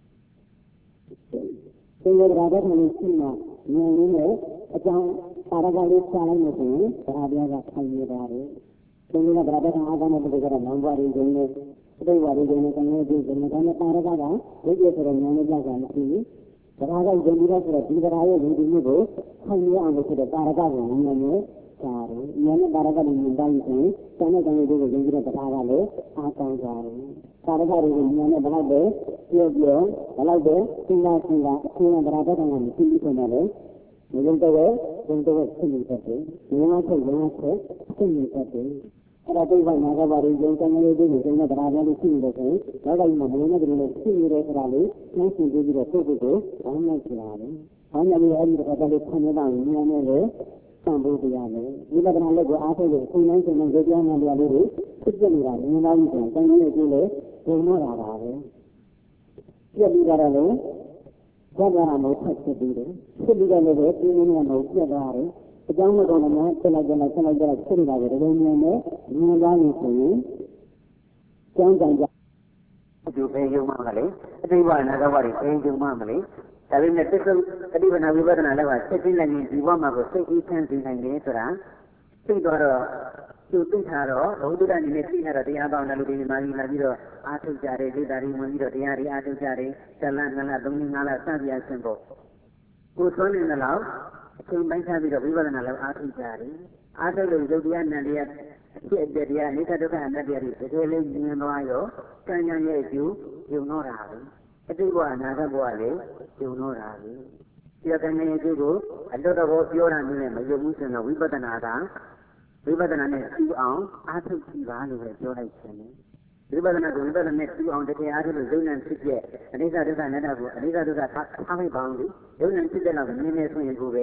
ဒီလိုတရားတော်ကိုရှိမှဉာဏ်လေးနဲ့အကြောင်းပါရဂလေးချလိုက်လို့ဆိုရင်တရားတရားကခံရပါတယ်။ဒီလိုနဲ့တရားတော်အားကောင်းတဲ့ပုဂ္ဂိုလ်ကတော့မောင်ပွားရင်းခြင်းနဲ့သိဝါရင်းခြင်းနဲ့ကံရဲ့ကျင့်ခြင်းနဲ့ဒါနဲ့ပါရဂကဝိကျဆိုတဲ့ဉာဏ်လေးကြောက်တာမရှိဘူး။တရားကယုံကြည်ရဆိုတော့ဒီတရားရဲ့ယုံကြည်မှုကိုခံရအောင်လို့ဆိုတဲ့ပါရဂကိုဉာဏ်နဲ့ရှားတယ်။ဉာဏ်နဲ့ပါရဂကိုမြင်တိုင်းဆိုရင်တန်တဲ့ကံရဲ့ကိုယုံကြည်တဲ့တရားကလည်းအားကောင်းကြတယ်။ပါရဂတွေကိုဉာဏ်နဲ့ဘယ်လောက်ပဲပြောပြောဘယ်လောက်ပဲစဉ်းစားစဉ်းစားအချင်းနဲ့တရားတော်ကမရှိဘူးဆိုတော့လေမယုံတော့သုံးတော့ဖြစ်နေတတ်တယ်။ဒီမှာဆက်ရင်ဆက်ဖြစ်နေတတ်တယ်။အဲ့ဒါဒိဗ္ဗနာကဘာတွေရုံတန်လေးတွေတွေနဲ့တရားလေးရှိနေတယ်ဆိုရင်ဒါကမှမင်းနဲ့တည်းနဲ့ရှိနေတဲ့ခါလေးနှိုင်းရှင်ပြီးတော့ပုဂ္ဂိုလ်ကိုဘာမှမဖြစ်လာဘူး။ဘာမှမဖြစ်အဲ့ဒီတော့ဒါလေးခံရတာဉာဏ်နဲ့လေသံဖို့တရားလေဒီလက္ခဏာလေးကိုအားထုတ်လို့ခုနိုင်ရှင်နဲ့ကြောင်းနဲ့တရားလေးတွေဖြစ်ပြနေတာဉာဏ်သားကြီးဆိုရင်တန်ကြီးနဲ့ကြည့်လေဘုံတော့တာပါပဲ။ပြည့်ပြီးတော့လေဘုရားမို့ဆက်ဖြစ်ပြီးတယ်ဖြစ်ပြီးတော့လည်းပြင်းနေနေမို့ပြတ်သွားတယ်အကြောင်းမတော်လည်းဆက်လိုက်ကြလိုက်ဆက်လိုက်ကြလိုက်ဖြစ်နေတာပဲဒီလိုမျိုးနဲ့ဉာဏ်သားကြီးဆိုရင်ကျောင်းကြံကြသူပဲယုံမှမလဲအတိဘနာကဘာတွေပဲယုံမှမလဲဒါပေမဲ့သစ္စာအတိဘနာဝိပဿနာလည်းပါဆက်ပြီးလိုက်ရင်ဒီဘဝမှာကိုစိတ်အေးချမ်းစေနိုင်တယ်ဆိုတာသိတော့သူသိထားတော့ဘုဒ္ဓအနေနဲ့သိထားတော့တရားပေါင်းတယ်လို့ဒီမှာကြီးလာပြီးတော့အားထုတ်ကြတယ်ဒေတာတွေဝင်ပြီးတော့တရားတွေအားထုတ်ကြတယ်ဇလန်ငလသုံးငါးလစပြဆင်းဖို့ကိုသွန်းနေတယ်လို့အချိန်ပိုင်းခြားပြီးတော့ဝိပဿနာလည်းအားထုတ်ကြတယ်အားထုတ်လို့ယုတ်တရားနံတရားအဖြစ်အပျက်တရားအိဋ္ဌဒုက္ခအနတ္တတရားတွေတကယ်လေးမြင်သွားရောကံဉာဏ်ရဲ့အကျိုးယုံတော့တာပဲအတိတ်ဘဝအနာဂတ်ဘဝလည်းယုံတော့တာပဲဒီကံဉာဏ်ရဲ့အကျိုးကိုအလွတ်တော်ပြောတာမျိုးနဲ့မယုံဘူးဆိုတော့ဝိပဿနာကဝိပဿနာနဲ့သိအောင်အားထုတ်ကြည့်ပါလို့ပဲပြောလိုက်ခြင်းဝိပဿနာကိုဝိပဿနာနဲ့သိအောင်တကယ်အားထုတ်လို့ယုံဉာဏ်ဖြစ်ရဲ့အနိစ္စဒုက္ခအနတ္တကိုအနိစ္စဒုက္ခထားလိုက်ပါအောင်လေယုံဉာဏ်ဖြစ်တဲ့လောက်နည်းနည်းဆိုရင်ကိုပဲ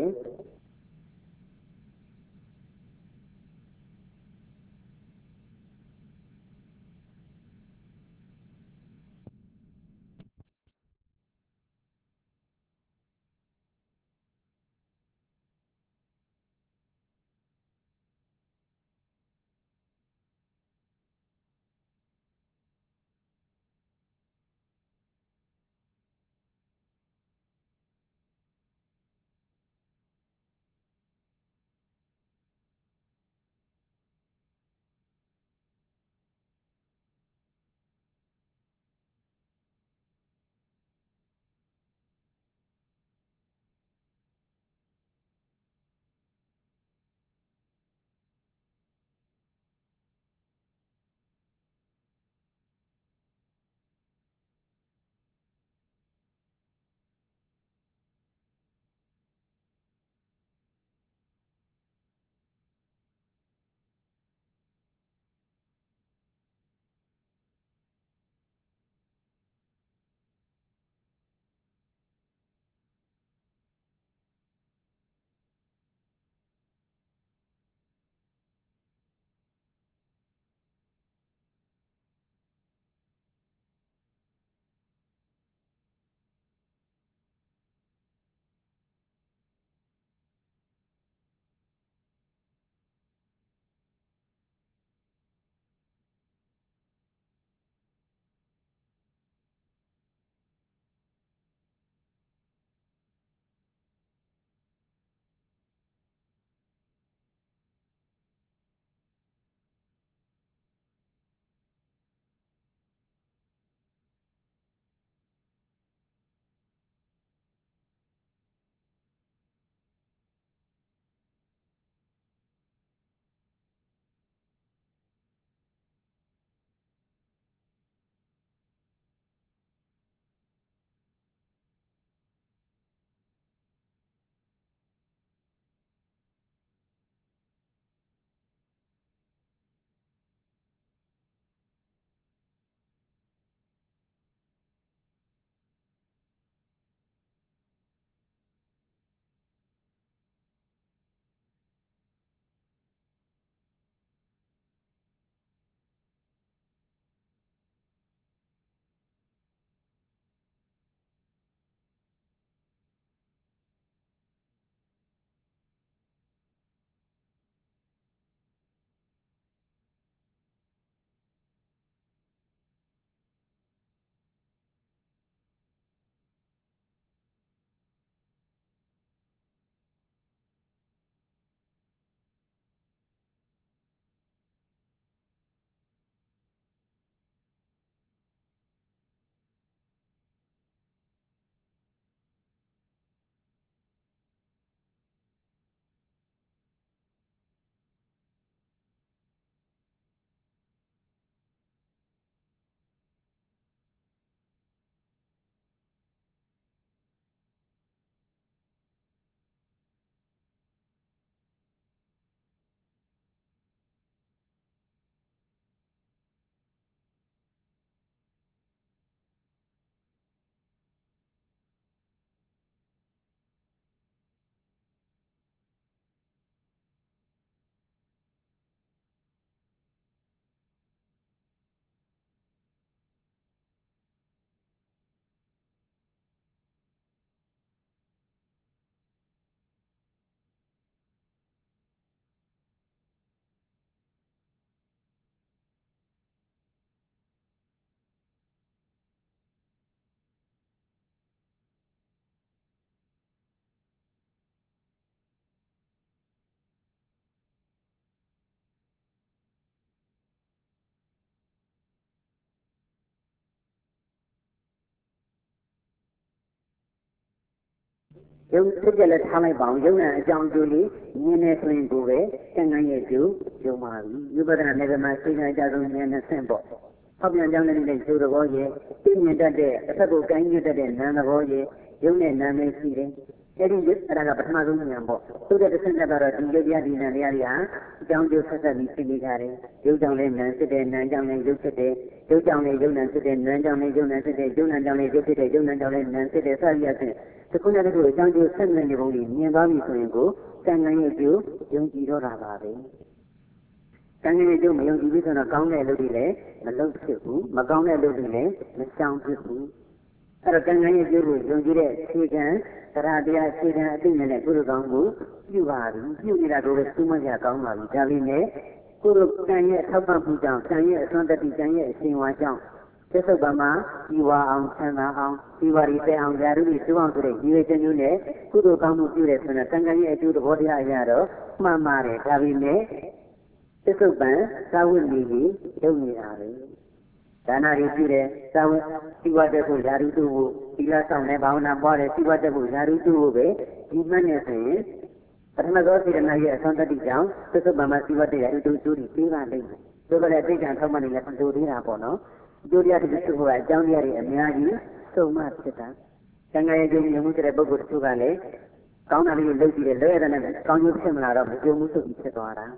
ယုံဖြစ်ကြလဲထားလိုက်ပါအောင်ယုံနဲ့အကြောင်းကျိုးလေးမြင်နေဆိုရင်ကိုပဲကံကံရဲ့ကျိုးယုံပါပြီဝိပဿနာနယ်ပယ်မှာစိတ်ကကြဆုံးဉာဏ်နဲ့ဆင့်ပေါ့ဟောက်ပြန်ကြောင်းနေတဲ့ကျိုးသဘောရဲ့သိမြင်တတ်တဲ့အဖက်ကိုကိုင်းမြင့်တတ်တဲ့နာမ်သဘောရဲ့ယုံနဲ့နာမ်နဲ့ရှိတယ်အဲ့ဒီအဲ့ဒါကပထမဆုံးဉာဏ်ပေါ့သူတဲ့တစ်ဆင့်တက်တော့ဒီယုတ်ပြဒီနာမ်တရားတွေဟာအကြောင်းကျိုးဆက်ဆက်ပြီးသိနေကြတယ်ယုတ်ကြောင့်လည်းနာမ်ဖြစ်တယ်နာမ်ကြောင့်လည်းယုတ်ဖြစ်တယ်ယုတ်ကြောင့်လည်းယုတ်နာမ်ဖြစ်တယ်နာမ်ကြောင့်လည်းယုတ်နာမ်ဖြစ်တယ်ယုတ်နာမ်ကြောင့်လည်းယုတ်ဖြစ်တယ်ယုတ်နာမ်ကြောင့်လည်းနာမ်ဖြစ်တယ်စသည်အဖြစ်ဒီခုနကတည်းကအကြောင်းကျိုးဆက်နေပုံကြီးမြင်သွားပြီဆိုရင်ကိုကံကံရဲ့ကျိုးယုံကြည်တော့တာပါပဲကံကံရဲ့ကျိုးမယုံကြည်ဘူးဆိုတော့ကောင်းတဲ့အလုပ်တွေလည်းမလုပ်ဖြစ်ဘူးမကောင်းတဲ့အလုပ်တွေလည်းမရှောင်ဖြစ်ဘူးအဲ့တော့ကံကံရဲ့ကျိုးကိုယုံကြည်တဲ့ခြေကံတရားတရားခြေကံအသိဉာဏ်နဲ့ကုသိုလ်ကောင်းမှုပြုပါပြီပြုနေတာကိုပဲသူ့မရကောင်းပါပြီဒါပေမဲ့ကုသိုလ်ကံရဲ့ထောက်ပံ့မှုကြောင့်ကံရဲ့အစွမ်းတတိကံရဲ့အရှင်ဝါကြောင့်သစ္စုပ္ပန်မှာဒီဝါအောင်ဆန္ဒအောင်ဒီဝါရီတဲ့အောင်ဓာတုတွေစိုးအောင်ဆိုတဲ့ဒီဝေခြင်းမျိုးနဲ့ကုသိုလ်ကောင်းမှုပြုတဲ့ဆိုတဲ့ကံကံရဲ့အကျိုးသဘောတရားအရတော့မှန်ပါတယ်ဒါပေမဲ့သစ္စုပ္ပန်သာဝိနည်းကြီးလုပ်နေတာပဲဒါနာရီပြုတယ်သာဝိဒီဝတက်ဖို့ဓာတုတုကိုဒီလားဆောင်တဲ့ဘာဝနာပွားတယ်ဒီဝတက်ဖို့ဓာတုတုကိုပဲဒီမှတ်နေဆိုရင်ပထမသောစေတနာရဲ့အဆုံးတတိကြောင့်သစ္စုပ္ပန်မှာဒီဝတက်ရဲ့အတူတူတွေပြေးပါလိမ့်မယ်ဆိုတော့လည်းအတိတ်ကံထောက်မှနေလည်းတူသေးတာပေါ့နော်ကျိုးတရားတစ်ခုကအကြောင်းတရားတွေအများကြီးစုံမှဖြစ်တာကံကံရဲ့ကျိုးမြင်မှုတဲ့ပုဂ္ဂိုလ်တစ်ခုကလည်းကောင်းတာလေးလုပ်ကြည့်တယ်လွဲရတဲ့နဲ့ကောင်းကျိုးဖြစ်မလာတော့မကြုံမှုဆိုပြီးဖြစ်သွားတာ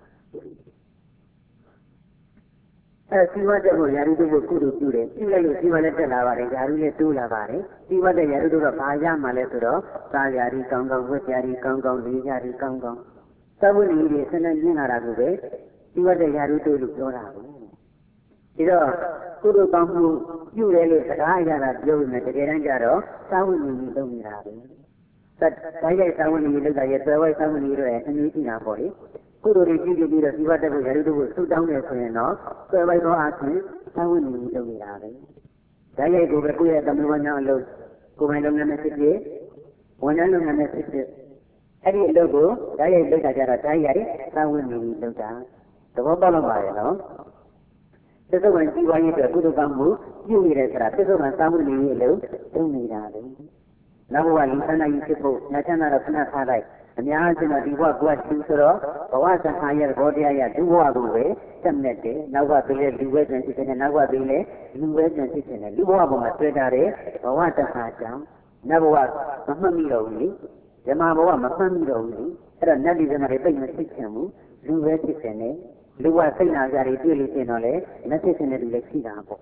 အဲစီဝတ်တဲ့ကိုယာရုတို့ကိုကုသိုလ်ပြုတယ်ပြုလိုက်လို့စီဝတ်လည်းတက်လာပါတယ်ယာရုလည်းတိုးလာပါတယ်စီဝတ်တဲ့ယာရုတို့ကဘာရမှလဲဆိုတော့သာယာရီကောင်းကောင်းဝတ်ယာရီကောင်းကောင်းလေးယာရီကောင်းကောင်းသဝိနည်းတွေဆန္ဒမြင်လာတာကိုပဲစီဝတ်တဲ့ယာရုတို့လို့ပြောတာပဲဒီတော့ကုသိုလ်ကောင်းမှုပြုတယ်လို့စကားရတာပြောနေတယ်တကယ်တမ်းကျတော့သာဝိနည်းလုပ်နေတာပဲသက်တိုင်းရိုက်သာဝိနည်းလုပ်တာရဲ့သွယ်ဝိုက်သာဝိနည်းတို့ရဲ့အနည်းကြီးတာပေါ့လေကုသိုလ်တွေကြည့်ကြည့်ပြီးတော့ဒီဘတ်တက်ကိုရရုတို့ကိုဆုတောင်းတယ်ဆိုရင်တော့သွယ်ဝိုက်သောအားဖြင့်သာဝိနည်းလုပ်နေတာပဲတိုင်းရိုက်ကိုပဲကိုယ့်ရဲ့သမီးဝါညာအလုပ်ကိုယ်ပိုင်လုပ်ငန်းနဲ့ဖြစ်ဖြစ်ဝန်ထမ်းလုပ်ငန်းနဲ့ဖြစ်ဖြစ်အဲ့ဒီအလုပ်ကိုတိုင်းရိုက်လုပ်တာကြတော့တိုင်းရိုက်သာဝိနည်းလုပ်တာသဘောပေါက်လို့ပါရဲ့နော်သစ္စာဝင်ဒီဝိုင်းရဲ့ကုသိုလ်ကောင်းမှုပြုနေတယ်ဆိုတာသစ္စာဝင်သာဝိနည်းအလုပ်လုပ်နေတာပဲနောက်ဘဝလူဆန္ဒကြီးဖြစ်ဖို့နှချမ်းသာတော့ခဏထားလိုက်အများကြီးတော့ဒီဘဝကွက်သူဆိုတော့ဘဝသံဃာရဲ့ဘောတရားရဒီဘဝကိုပဲတက်နေတယ်နောက်ကပြီးလေလူပဲပြန်ဖြစ်နေနောက်ကပြီးလေလူပဲပြန်ဖြစ်နေလူဘဝပေါ်မှာတွေ့တာတဲ့ဘဝတခါကြောင့်နောက်ဘဝမမှတ်မိတော့ဘူးလေဓမ္မဘဝမမှတ်မိတော့ဘူးလေအဲ့တော့နတ်ဒီဇမတွေပိတ်မသိချင်ဘူးလူပဲဖြစ်နေလူဝစိတ်နာကြတွေတွေ့လို့ရှင်တော့လေမသိချင်တဲ့လူလည်းရှိတာပေါ့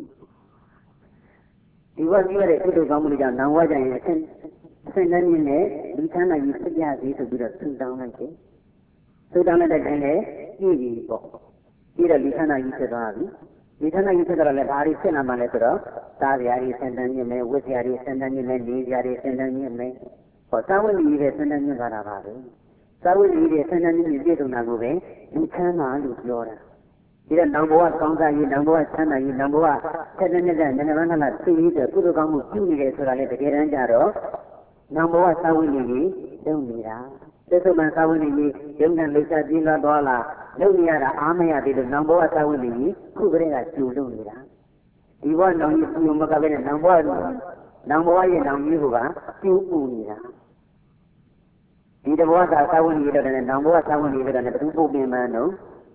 ဒီဘဝကြီးရတဲ့ကုသိုလ်ကောင်းမှုတွေကြောင့်နောင်ဘဝကျရင်အဆင့်အဆင့်နဲ့နဲ့ဒီချမ်းသာကြီးဖြစ်ကြစေဆိုပြီးတော့ဆုတောင်းလိုက်တယ်ဆုတောင်းလိုက်တဲ့တိုင်းလည်းကြည့်ပြီပေါ့ကြည့်တော့ဒီချမ်းသာကြီးဖြစ်သွားပြီဒီချမ်းသာကြီးဖြစ်တော့လည်းဘာတွေဖြစ်လာမှလဲဆိုတော့သားစရာတွေဆန္ဒမြင့်မယ်ဝတ်စရာတွေဆန္ဒမြင့်မယ်နေစရာတွေဆန္ဒမြင့်မယ်ဟောသာဝတိရဲ့ဆန္ဒမြင့်သွားတာပါပဲသာဝတိရဲ့ဆန္ဒမြင့်ပြည့်စုံတာကိုပဲဒီချမ်းသာလို့ပြောတာဒီတော့နောင်ဘဝကောင်းစားရေးနောင်ဘဝချမ်းသာရေးနောင်ဘဝဆက်တဲ့နဲ့တဲ့နန္ဒမန္တလာသိရေးတဲ့ကုသိုလ်ကောင်းမှုပြုနေတယ်ဆိုတာလည်းတကယ်တမ်းကျတော့နောင်ဘဝသာဝတိကြီးတုံးနေတာသစ္စာမှန်သာဝတိကြီးယုံနဲ့လိစ္ဆာပြင်းလာသွားလားလုပ်နေရတာအားမရသေးလို့နောင်ဘဝသာဝတိကြီးခုကလေးကကျူလို့နေတာဒီဘဝနောင်ကြီးပြုံမကပဲနဲ့နောင်ဘဝနောင်ဘဝရဲ့နောင်ကြီးကကျူပူနေတာဒီတဘဝသာသာဝတိကြီးတော့လည်းနောင်ဘဝသာဝတိကြီးတော့လည်းဘယ်သူပုတ်ပင်မှန်းတော့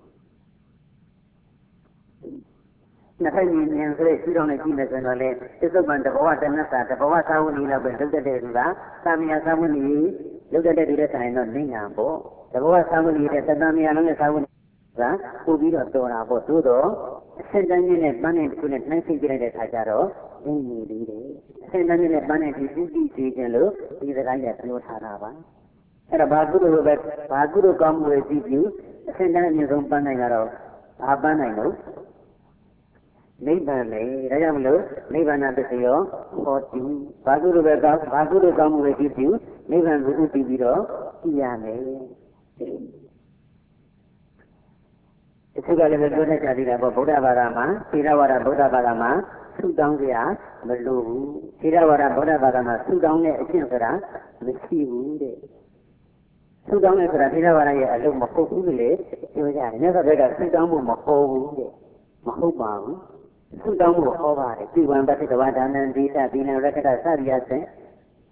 နှစ်ခိုင်မြင်ဆိုတဲ့ရှိတော်နဲ့ကြည့်မယ်ဆိုတော့လေသစ္စုပ္ပန်တဘဝတဏ္ဍာတဘဝသာဝတိလောက်ပဲလုပ်တတ်တဲ့သူကသာမယသာဝတိလုပ်တတ်တဲ့သူတဲ့ဆိုင်တော့နေညာပေါ့တဘဝသာဝတိတဲ့သတ္တမယလုံးနဲ့သာဝတိကပို့ပြီးတော့တော်တာပေါ့သို့တော့အစဉ်တန်းကြီးနဲ့ပန်းနေတစ်ခုနဲ့နှိုင်းသိကြလိုက်တဲ့အခါကျတော့အင်းကြီးလေးတယ်အစဉ်တန်းကြီးနဲ့ပန်းနေဒီဥတည်စီခြင်းလို့ဒီစကားကြီးပြောထားတာပါအဲ့ဒါဘာကုသိုလ်ပဲဘာကုသိုလ်ကောင်းမှုတွေကြည့်ပြီးအစဉ်တန်းအမြင့်ဆုံးပန်းနိုင်တော့ဘာပန်းနိုင်လို့နိဗ္ဗာန်လေဒါကြောင့်မလို့နိဗ္ဗာန်တစ္ဆေရောဟောတိဘာကုသိုလ်ပဲကောင်းဘာကုသိုလ်ကောင်းမှုတွေကြည့်ပြီးနိဗ္ဗာန်ကိုဥတည်ပြီးတော့ကြည့်ရမယ်ဒီကလည်းပြောနေကြသေးတာပေါ့ဗုဒ္ဓဘာသာမှာသီလဝါဒဗုဒ္ဓဘာသာမှာဆုတောင်းကြရမလိုဘူးသီလဝါဒဗုဒ္ဓဘာသာမှာဆုတောင်းတဲ့အကျင့်ဆိုတာမရှိဘူးတဲ့ဆုတောင်းတဲ့ဆိုတာသီလဝါဒရဲ့အလုံးမဟုတ်ဘူးလေပြောကြတယ်မြတ်စွာဘုရားကဆုတောင်းဖို့မဟောဘူးတဲ့မဟုတ်ပါဘူးဆုတောင်းဖို့ဟောပါတယ်ဒီဝံပတိတဝါဒါနံဒီသတိနံရက္ခတသရိယဆင်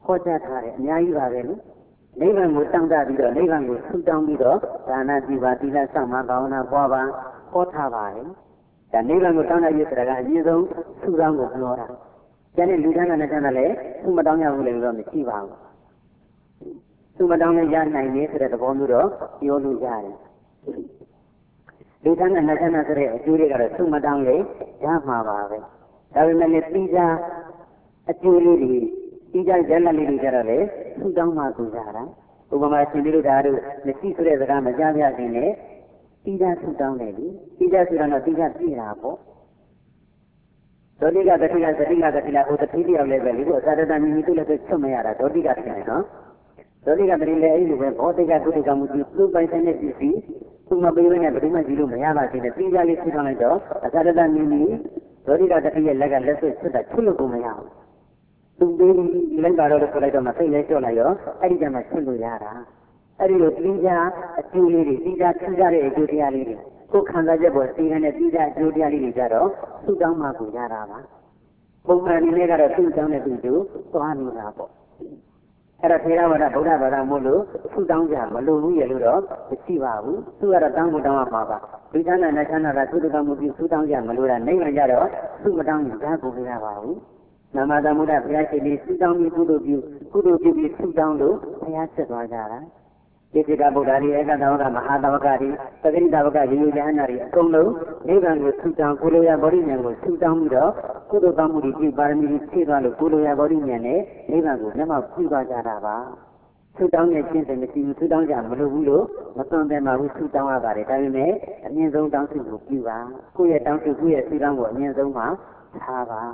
ဟောကြားထားတယ်အများကြီးပါပဲလေနိဗ္ဗာန်ကိုတောင်းတပြီးတော့နိဗ္ဗာန်ကိုဆုတောင်းပြီးတော့ဒါနပြုပါသီလစောင့်ပါဘာဝနာပွားပါဟောထားပါတယ်ဒါနိဗ္ဗာန်ကိုတောင်းတရဆိုတာကအရင်ဆုံးဆုတောင်းကိုပြောတာကျန်တဲ့လူတန်းနဲ့တန်းလည်းဆုမတောင်းရဘူးလေတော့မရှိပါဘူးဆုမတောင်းလည်းရနိုင်နေဆိုတဲ့သဘောမျိုးတော့ပြောလို့ရတယ်လူတန်းနဲ့တန်းဆိုတဲ့အကျိုးတွေကတော့ဆုမတောင်းလေရမှာပါပဲဒါပေမဲ့လည်းပြီးသားအကျိုးလေးတွေပြီးသားရလလေးတွေကြတော့လေဆုတောင်းမှကိုကြတာဥပမာရှင်တို့ဒါတို့မရှိဆိုတဲ့စကားမကြားပြခြင်းနဲ့ပြီးသားဆုတောင်းတယ်လေပြီးသားဆိုတော့ပြီးသားပြည်တာပေါ့ဒေါတိကတတိကသတိကတတိကဟိုတတိတယောက်လည်းပဲလေကိုသာတတမြင်မြင်သူ့လည်းပဲချွတ်မရတာဒေါတိကဖြစ်နေနော်ဒေါတိကတတိလည်းအဲ့လိုပဲဘောတိကကုတိကမှုသူ့ပိုင်ဆိုင်တဲ့ပစ္စည်းသူမပေးဘဲနဲ့ဘယ်သူမှကြည့်လို့မရပါသေးတဲ့ပြီးသားလေးဆုတောင်းလိုက်တော့အသာတတမြင်မြင်ဒေါတိကတတိရဲ့လက်ကလက်ဆွဲဆွတ်တာချွတ်လို့ကိုမရဘူးသူပေးလိုက်ပါတော့ဆိုလိုက်တော့မှစိတ်လဲလျှော့လိုက်ရောအဲ့ဒီကျမှချွတ်လို့ရတာအဲ့ဒီလိုပြီးသားအကျိုးလေးတွေပြီးသားထူးခြားတဲ့အကျိုးတရားလေးတွေကိုခံစားချက်ပေါ်စီးနေတဲ့ပြီးသားအကျိုးတရားလေးတွေကြတော့ဆုတောင်းမှကိုရတာပါပုံမှန်အနေနဲ့ကတော့ဆုတောင်းတဲ့သူတို့သွားနေတာပေါ့အဲ့တော့ထေရဝါဒဗုဒ္ဓဘာသာမို့လို့ဆုတောင်းကြမလို့ဘူးရလို့တော့မရှိပါဘူးသူကတော့တောင်းဖို့တောင်းရမှာပါဒီဌာနနဲ့ဌာနကသုတ္တမှုပြုဆုတောင်းကြမလို့တာနိုင်မှကြတော့ဆုမတောင်းရင်ဒါကိုမရပါဘူးနာမသမုဒ္ဒဘုရားရှင်ကြီးဆုတောင်းပြီးကုသိုလ်ပြုကုသိုလ်ပြုပြီးဆုတောင်းလို့ဘုရားဆက်သွားကြတာဒီတိကဗုဒ္ဓရီဧကသဝကမဟာသဝကရီသတိတဝကရေရေဉာဏ်ရီအကုန်လုံးနိဗ္ဗာန်ကိုဆုတောင်းကိုလိုရာဗောဓိဉာဏ်ကိုဆုတောင်းပြီးတော့ကုသိုလ်ကောင်းမှုတွေပြုပါရမီတွေဖြည့်သွားလို့ကိုလိုရာဗောဓိဉာဏ်နဲ့နိဗ္ဗာန်ကိုမျက်မှောက်ပြုသွားကြတာပါဆုတောင်းတဲ့ခြင်းတွေမရှိဘူးဆုတောင်းကြမလို့ဘူးလို့မသွန်သင်ပါဘူးဆုတောင်းရပါတယ်ဒါပေမဲ့အမြင့်ဆုံးတောင်းဆုကိုပြုပါကိုယ့်ရဲ့တောင်းဆုကိုယ့်ရဲ့ဆုတောင်းကိုအမြင့်ဆုံးမှာထားပါ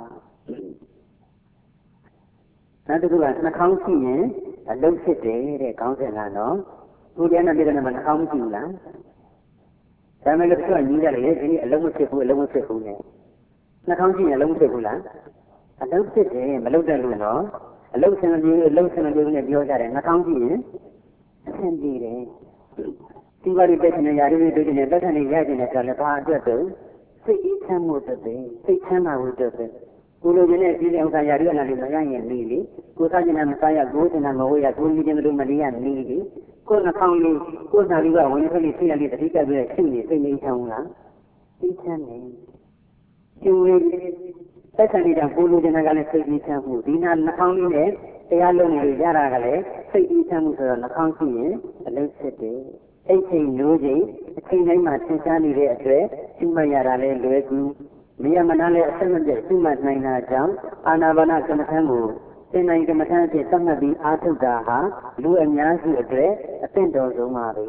နောက်တစ်ခုကနှာခေါင်းရှိရင်အလုံးဖြစ်တယ်တဲ့ခေါင်းစဉ်ကတော့သူကျန်တဲ့ပြည်တယ်မှာနှာခေါင်းမရှိဘူးလားဒါမဲ့လည်းသူကညီးကြလေဒီအလုံးမဖြစ်ဘူးအလုံးမဖြစ်ဘူးနဲ့နှာခေါင်းရှိရင်အလုံးမဖြစ်ဘူးလားအလုံးဖြစ်တယ်မလုံးတဲ့လူတော့အလုံးစင်ပြေအလုံးစင်ပြေနဲ့ပြောကြတယ်နှာခေါင်းရှိရင်အဆင်ပြေတယ်ဒီပါရီတက်နေရာတွေတွေ့နေတက်နေရကျင်တယ်ဆိုလည်းဘာအတွက်တော့စိတ်အေးချမ်းမှုအတွက်ပဲစိတ်ချမ်းသာမှုအတွက်ပဲကိုလိုချင်တဲ့ပြည်တဲ့ဥစ္စာရာတွေလာလို့မရရင်နေလေကိုစားချင်တာမစားရကိုချင်တာမဝေးရကိုလူချင်းတို့မနေရနေလေကိုနှာခေါင်းလေးကိုနာရီကဝင်ထွက်လေးသိရလေးတတိကပြည့်ရှိနေစိတ်နေချမ်းလားသိချမ်းနေကျူရည်သက်ဆိုင်တဲ့ကိုလိုချင်တာကလည်းစိတ်ကြီးချမ်းမှုဒီနာနှာခေါင်းလေးနဲ့တရားလုံးတွေရတာကလည်းစိတ်ကြီးချမ်းမှုဆိုတော့နှာခေါင်းရှိရင်အလုံးစစ်တယ်အိတ်ချိန်လိုချိန်အချိန်တိုင်းမှာသင်ရှားနေတဲ့အတွက်ကျူမရတာလည်းလွယ်ကူမယမနာလည်းအဆက်မပြတ်ကျူမနိုင်တာကြောင့်အာနာပါနကမ္မထံကိုသင်နိုင်ကမ္မထံအဖြစ်သတ်မှတ်ပြီးအားထုတ်တာဟာလူအများစုအတွက်အသင့်တော်ဆုံးပါပဲ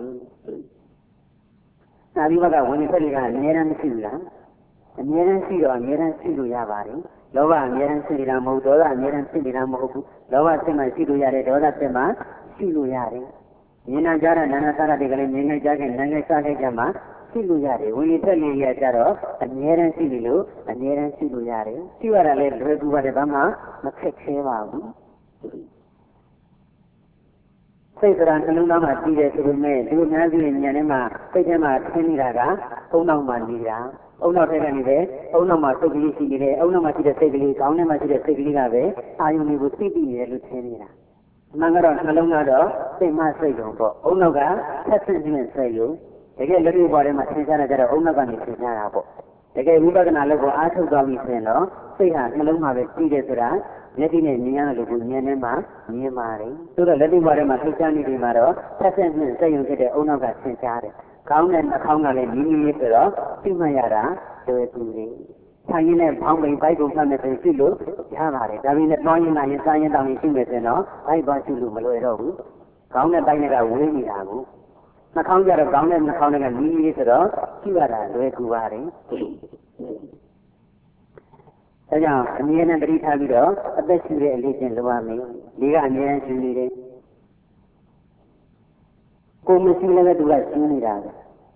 ။သာဝိဘကဝင်နေဖက်တွေကအများအားမရှိဘူးလား။အများအားရှိတော့အများအားရှိလို့ရပါတယ်။လောဘအများအားရှိနေတာမဟုတ်ဒေါသအများအားရှိနေတာမဟုတ်ဘူး။လောဘစိတ်မှရှိလို့ရတယ်ဒေါသစိတ်မှရှိလို့ရတယ်။ဉာဏ်ကြားတဲ့နာနာသရတွေကလည်းဉာဏ်ကြားခဲ့နာငယ်စားခဲ့ကြမှာရှိလို့ရတယ်ဝင်ရထက်လေးရကြတော့အမြဲတမ်းရှိလို့အမြဲတမ်းရှိလို့ရတယ်ရှိရတာလည်းလွယ်ကူပါတယ်ဘာမှမခက်ခဲပါဘူးစိတ်ကနှလုံးသားမှာတည်တယ်ဆိုပေမဲ့ဒီအများကြီးဉာဏ်ထဲမှာစိတ်ထဲမှာထင်းနေတာကအုံနောက်မှာနေတာအုံနောက်ထဲကနေပဲအုံနောက်မှာစိတ်ကလေးရှိနေတယ်အုံနောက်မှာရှိတဲ့စိတ်ကလေးခေါင်းထဲမှာရှိတဲ့စိတ်ကလေးကပဲအာယုန်တွေကိုသိသိရတယ်လို့ထင်နေတာအမှန်ကတော့နှလုံးကတော့စိတ်မှစိတ်လုံးပေါ့အုံနောက်ကဆက်ဆက်နေတဲ့စိတ်လို့တကယ်လက်တွေ့ပေါ်ထဲမှာသင်ကြားရကြတော့အုံနောက်ကနေသင်ကြားတာပေါ့တကယ်ဝိပဿနာလုပ်ကိုအားထုတ်သွားပြီဆိုရင်တော့စိတ်ဟာနှလုံးမှာပဲတည်တယ်ဆိုတာမျက်စိနဲ့မြင်ရလို့ကိုဉာဏ်နဲ့မှမြင်ပါတယ်ဆိုတော့လက်တွေ့ပေါ်ထဲမှာသင်ကြားနေပြီမှာတော့ဆက်ဆက်နဲ့စိတ်ရုံဖြစ်တဲ့အုံနောက်ကသင်ကြားတယ်ခေါင်းနဲ့နှာခေါင်းကလည်းနီးနီးလေးဆိုတော့သိမှရတာတွေ့သူတွေဆိုင်ရင်လည်းဘောင်းပိန်ဘိုက်ကိုမှတ်မယ်ဆိုရင်လို့ရပါတယ်ဒါပေမဲ့တောင်းရင်လာရင်စားရင်တောင်းရင်ရှိမယ်ဆိုရင်တော့ဘိုက်ပါရှိလို့မလွယ်တော့ဘူးခေါင်းနဲ့ဘိုက်နဲ့ကဝေးနေတာကိုနှာခေါင်းကြတော့ခေါင်းနဲ့နှာခေါင်းနဲ့ကနီးနီးလေးဆိုတော့ရှိရတာလွယ်ကူပါတယ်ဒါကြောင့်အမြဲတမ်းတတိထားပြီးတော့အသက်ရှူတဲ့အလေးချင်းလိုရမယ်ဒီကအမြဲတမ်းရှူနေတယ်ကိုမရှိလည်းသူကရှူနေတာပဲ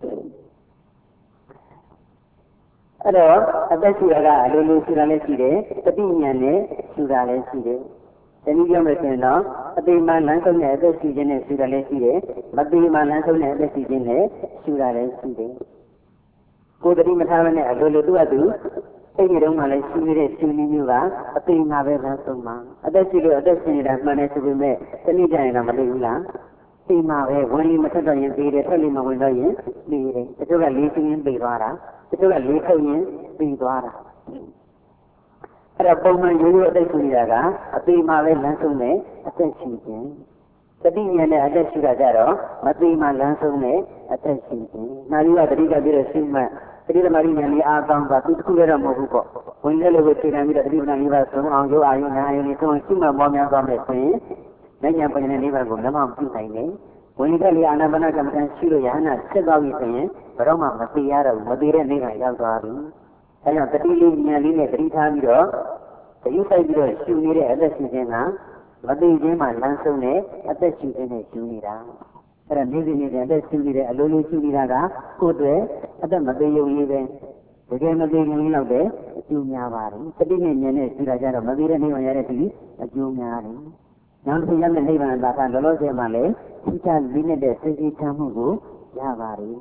အဲ့တော့အသက်ရှူတာကအလိုလိုရှူတာလည်းရှိတယ်တတိဉာဏ်နဲ့ရှူတာလည်းရှိတယ်တနည်းပြောမယ်ဆိုရင်တော့အသေးမှလမ်းဆုံးတဲ့အသက်ရှူခြင်းနဲ့ရှူတာလည်းရှိတယ်မသေးမှလမ်းဆုံးတဲ့အသက်ရှူခြင်းနဲ့ရှူတာလည်းရှိတယ်ကိုယ်တတိမထားဘဲနဲ့အလိုလိုသူ့အတူအဲ့ဒီတော့မှလည်းရှိနေတဲ့ရှင်မင်းမျိုးကအသိငါပဲလမ်းဆုံးမှာအသက်ရှိလို့အသက်ရှင်နေတာမှန်တယ်ဆိုပေမဲ့တနည်းကြရင်တော့မသိဘူးလားသိမှာပဲဝင်လေးမထွက်တော့ရင်သိတယ်ထွက်လေးမဝင်တော့ရင်သိတယ်တချို့ကလေးချင်းရင်သိသွားတာတချို့ကလေးထုတ်ရင်သိသွားတာအဲ့ဒါပုံမှန်ရိုးရိုးအသက်ရှင်နေတာကအသိမှာပဲလမ်းဆုံးနဲ့အသက်ရှင်ခြင်းတတိယနဲ့အသက်ရှိတာကြတော့မသိမှလမ်းဆုံးနဲ့အသက်ရှင်ခြင်းနာရီကတတိကပြည့်တဲ့ရှိမှတတိသမารိဉာဏ်လေးအားကောင်းတာသူတစ်ခုလည်းတော့မဟုတ်ဘူးပေါ့ဝင်လည်းလို့ခြေခံပြီးတော့တတိပဏလေးပါဆုံးအောင်ရိုးအာယုနာယုလေးဆုံးရှိမှပေါ်များသွားမယ်ဆိုရင်ဉာဏ်ဉာဏ်ပညာလေးပါကိုလက်မပြုနိုင်နဲ့ဝင်တဲ့လေအာနာပါနကမ္မဋ္ဌာန်းရှိလို့ယဟနာဆက်သွားပြီဆိုရင်ဘယ်တော့မှမသိရတော့ဘူးမသိတဲ့နေရာရောက်သွားပြီအဲကြောင့်တတိလေးဉာဏ်လေးနဲ့တတိထားပြီးတော့တတိဆိုင်ပြီးတော့ရှုနေတဲ့အသက်ရှင်ခြင်းကမသိခြင်းမှလမ်းဆုံးနဲ့အသက်ရှင်ခြင်းနဲ့ရှုနေတာအဲ့ဒါနေ့စဉ်နေ့တိုင်းအသက်ရှင်နေတဲ့အလိုလိုရှုနေတာကကိုယ်တွေအသက်မသေးရုံလေးပဲတကယ်မသေးခင်လောက်တဲ့အကျိုးများပါတယ်တတိနဲ့ဉာဏ်နဲ့ရှုတာကြတော့မသေးတဲ့နေရာရတဲ့ဒီအကျိုးများတယ်နောက်တစ်ရမယ့်နိဗ္ဗာန်သာကလောလောဆယ်မှာလည်းသိချလေးနဲ့စိတ်စိတ်ချမှုကိုရပါတယ်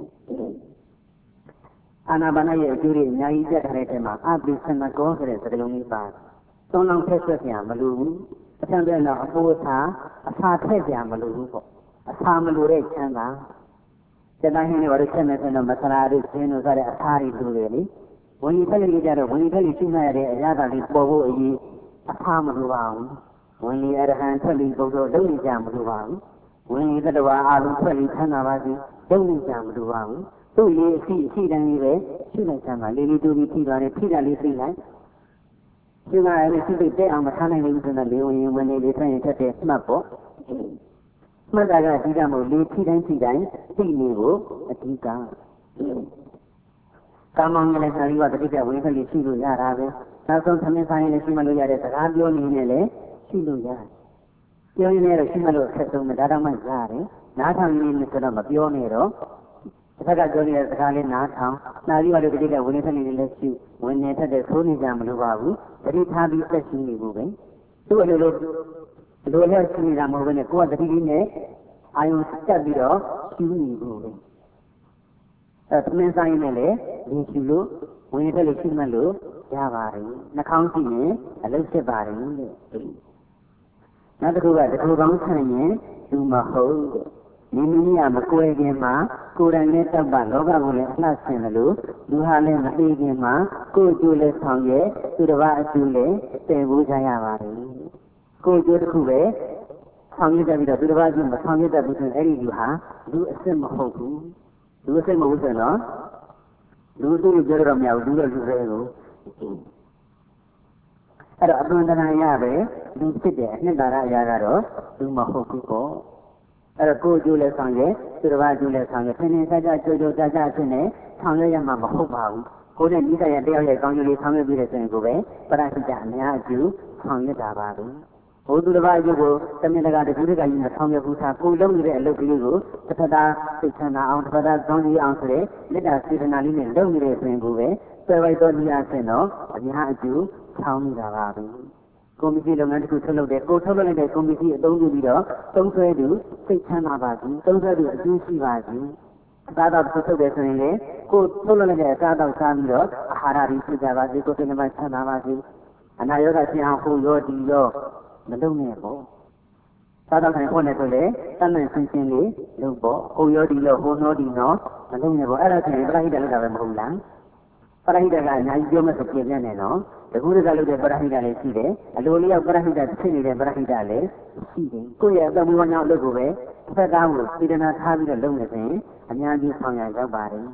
အာနာပါနရဲ့အကျိုးတွေအများကြီးတက်တဲ့ထဲမှာအပိစနကောဆိုတဲ့စကားလုံးလေးပါသုံးလုံးထည့်ဆွဲပြန်မလို့ဘူးအထံတဲ့တော့အဖို့အသာအသာထည့်ပြန်မလို့ဘူးပေါ့အသာမလို့တဲ့ချမ်းသာစတဲ့ဟင်းတွေဘာလို့ချက်နေဆိုတော့မဆလာတို့ရှင်းတို့ဆိုတဲ့အသာတွေလိုတယ်လေဝင်ကြီးထက်လေးကြတော့ဝင်ကြီးထက်လေးရှင်းရတဲ့အရာသာလေးပေါ်ဖို့အရေးအသာမလိုပါဘူးဝင်ကြီးအရဟံထွက်ပြီးဘုရားလုံးနေကြမလိုပါဘူးဝင်ကြီးတတဝါအာလုံးထွက်ပြီးဆန္ဒပါစီလုံးနေကြမလိုပါဘူးသူ့ရေးအစီအစီတန်းလေးပဲရှင်းလိုက်ချမ်းသာလေးလေးတူပြီးထိသွားတယ်ထိတာလေးသိလိုက်ဒီမှာလည်းစိတ်တဲ့အောင်မထားနိုင်ဘူးဆိုတော့လေဝင်ဝင်နေလေးဆက်ရင်ထက်တဲ့မှတ်ပေါ့မှတ်တာကဒီကမို့လေးထိတိုင်းထိတိုင်းသိနေကိုအဓိကကာမောင်လည်းစာရီဝတတိကဝင်ခလေးရှိလို့ရတာပဲနောက်ဆုံးသမင်းဆိုင်လည်းရှိမှလို့ရတဲ့စကားပြောနေနဲ့လည်းရှိလို့ရတယ်ပြောရင်းနဲ့တော့ရှိမှလို့ဆက်ဆုံးမှာဒါတော့မှရတယ်နားထောင်ရင်းနဲ့ဆိုတော့မပြောနဲ့တော့တစ်ခါကပြောနေတဲ့စကားလေးနားထောင်နာရီဝတတိကဝင်ခလေးလည်းရှိဝင်နေတတ်တဲ့သိုးနေကြမလို့ပါဘူးတတိထားပြီးသက်ရှိနေဖို့ပဲသူ့အလိုလိုလိုလျောက်ရှိနေတာမဟုတ်ဘဲနဲ့ကိုယ်ကတတိလေးနဲ့အာယုံတက်ပြီးတော့ရှိနေဖို့ပဲအဲသမင်းဆိုင်နဲ့လည်းဒီရှိလို့ဝင်ထက်လို့ရှိမှလို့ရပါတယ်နှာခေါင်းရှိရင်အလုပ်ဖြစ်ပါတယ်တဲ့နောက်တစ်ခုကတခုကောင်းဆန့်ရင်သူမဟုတ်တဲ့မိမိကမကွဲခင်မှာကိုယ်တိုင်နဲ့တောက်ပါလောကကိုလည်းအလှဆင်တယ်လို့လူဟာလည်းမသိခင်မှာကိုယ်အကျိုးလည်းဆောင်ရဲ့သူတစ်ပါးအကျိုးလည်းတည်ဖို့ကြရပါတယ်ကိုယ်အကျိုးတစ်ခုပဲဆောင်ရွက်ပြီးတော့သူတစ်ပါးအကျိုးမဆောင်ရွက်တတ်ဘူးဆိုရင်အဲ့ဒီလူဟာလူအစ်စ်မဟုတ်ဘူးလူအစ်စ်မဟုတ်ဘူးဆိုတော့လူသူ့ကိုပြောတော့မရဘူးလူတော့လူပဲကိုအဲ့တော့အသွင်တဏှာရပဲလူဖြစ်တယ်အနှစ်သာရအရာကတော့လူမဟုတ်ဘူးပေါ့အဲ့တော့ကိုယ်အကျိုးလည်းဆောင်ရွက်သူတစ်ပါးအကျိုးလည်းဆောင်ရွက်သင်္နေကြကြကြိုးကြိုးကြကြဖြစ်နေဆောင်ရွက်ရမှာမဟုတ်ပါဘူးကိုယ်နဲ့ဤတဲ့ရတရားရဲ့ကောင်းကျိုးလေးဆောင်ရွက်ပြီးတဲ့ဆိုရင်ကိုပဲပရဟိတအများအကျိုးဆောင်ရွက်တာပါပဲဘုသူတစ်ပါးအကျိုးကိုတမင်တကာတကူတကကြီးနဲ့ဆောင်ရွက်ဘူးသားကိုယ်လုံးနေတဲ့အလုပ်ကလေးကိုတစ်ဖက်သားသိချမ်းသာအောင်တစ်ဖက်သားကောင်းကြီးအောင်ဆိုတဲ့မေတ္တာစေတနာလေးနဲ့လုပ်နေတဲ့ဆိုရင်ကိုပဲဆွဲပိုက်တော်ဒီအားဖြင့်တော့အများအကျိုးဆောင်နေတာပါပဲကွန်ပျူတာလုပ်ငန်းတစ်ခုထုတ်လုပ်တဲ့ကိုထုတ်လုပ်လိုက်တဲ့ကွန်ပျူတာအသုံးပြုပြီးတော့သုံးဆွဲသူစိတ်ချမ်းသာပါစေသုံးဆွဲသူအကျိုးရှိပါစေအစားတော့ထုတ်တယ်ဆိုရင်လေကိုထုတ်လုပ်လိုက်တဲ့အစားတော့စားပြီးတော့အာဟာရတွေဖြစ်ကြပါစေကိုယ်စိတ်နှပါချမ်းသာပါစေအနာရောဂါဖြစ်အောင်ဟိုရောဒီရောမလုပ်နဲ့ပေါ့စားတော့ဆိုင်ဖို့နဲ့ဆိုလေတတ်နိုင်ရှင်းရှင်းလေးလုပ်ပေါ့ဟိုရောဒီရောဟိုနောဒီနောမလုပ်နဲ့ပေါ့အဲ့ဒါဆိုရင်ပရိဟိတလုပ်တာပဲမဟုတ်လားပရိဟိတကအများကြီးပြောမှဆိုပြင်ပြနေနော်တကူတကလုပ်တဲ့ပရိဟိတလည်းရှိတယ်အလိုလျောက်ပရိဟိတဖြစ်နေတဲ့ပရိဟိတလည်းရှိတယ်ကိုယ့်ရဲ့အသက်မွေးဝမ်းကြောင်းအလုပ်ကိုပဲတစ်ဖက်သားကိုစေတနာထားပြီးတော့လုပ်နေရင်အများကြီးဆောင်ရရောက်ပါတယ်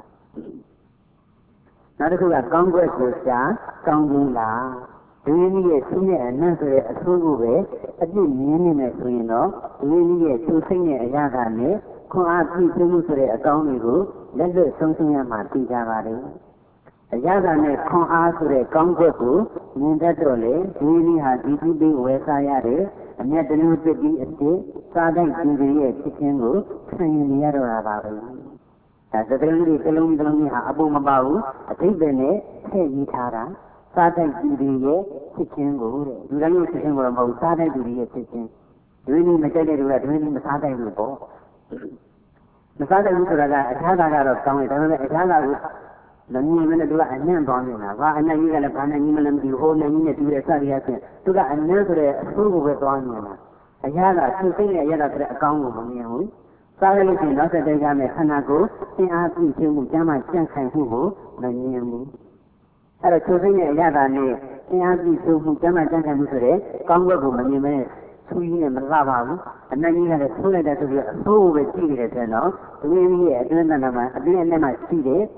နောက်တစ်ခုကကောင်းကွက်ကိုရှာကောင်းဘူးလားဒီနည်းရဲ့ရှင်းတဲ့အနံ့ဆိုတဲ့အဆိုးကိုပဲအပြည့်မြင်နေမယ်ဆိုရင်တော့ဒီနည်းရဲ့သူစိတ်နဲ့အရာကနဲ့ခွန်အားပြည့်စုံမှုဆိုတဲ့အကောင်းတွေကိုလက်လွတ်ဆုံးရှင်းရမှသိကြပါတယ်အရာကနဲ့ခွန်အားဆိုတဲ့ကောင်းကွက်ကိုမြင်တတ်တော့လေဒီနည်းဟာဒီကြည့်ပြီးဝယ်စားရတယ်အမျက်တလုံးတစ်ပြီးအစ်စ်စားတဲ့ကျင်ကြီးရဲ့ဖြစ်ခြင်းကိုခံယူနေရတော့တာပါပဲဒါစတဲ့လေးတစ်လုံးတစ်လုံးကြီးဟာအပုံမပါဘူးအသိပင်နဲ့ထည့်ရေးထားတာစားတဲ့ကျင်ကြီးရဲ့ဖြစ်ခြင်းကိုတဲ့လူတိုင်းရဲ့ဖြစ်ခြင်းကိုတော့မဟုတ်စားတဲ့ကျင်ကြီးရဲ့ဖြစ်ခြင်းဒီနည်းမကြိုက်တဲ့လူကဒီနည်းမစားတဲ့လူပေါ့မစားတဲ့လူဆိုတာကအထာသာကတော့ကောင်းတယ်ဒါပေမဲ့အထာသာကို The Niman do a name on a and you got a pan and you will be whole and you to the Saviakin. To that another approval with on a yada, something a yada account of me. Sorry, not that they got a Hanago, they asked me to Jama Shankai Hugo, the Niamu. At a choosing a yada name, they asked me to Jama Shankai Musere, Congo, Mani, Sweden and Lava, and then you had a soul that was a soul with cigarettes and all, to me, a gentleman, a gentleman, I see it.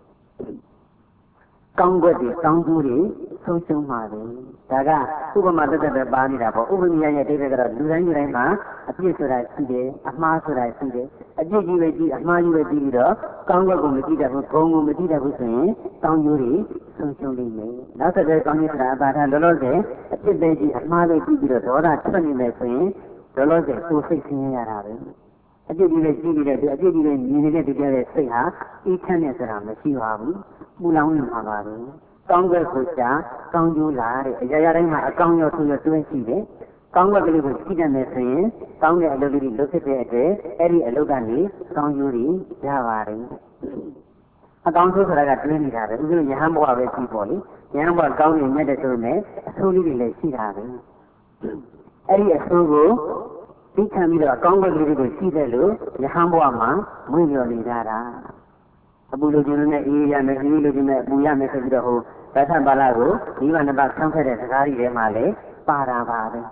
Congress, Congress, social marketing. Daga, Supermarket the Banida, Ubunaya David, Luranga, a piece of I see it, a master I see it, a G G V, a Manu Medida, Congo Medida, Congo Medida, Congo, socially made. Not a very Congress, but a Loloze, a Tibet, a Mother Medida, or a twenty Messi, Loloze, two sixteen years. I did even see I did even needed to get a singer, each and every around the Shivabu, Mulan Havaru, Congress Hucha, Kongula, Yayarama, a Congo to your twenty, Congo with Kidan Messi, Congo a little look at the Eddie Alogani, Konguri, Javari. A council that I got twenty having, Yambo of people, Yambo County Mediterranean, solely like Shivaru. Eddie Asugo. Become either a Congress with Sidelu, the Hamboama, Munolidara. Abulujuna, Ian, and Ilujina, Buyama, Batan Balago, even about something as Gari Male, Paravare.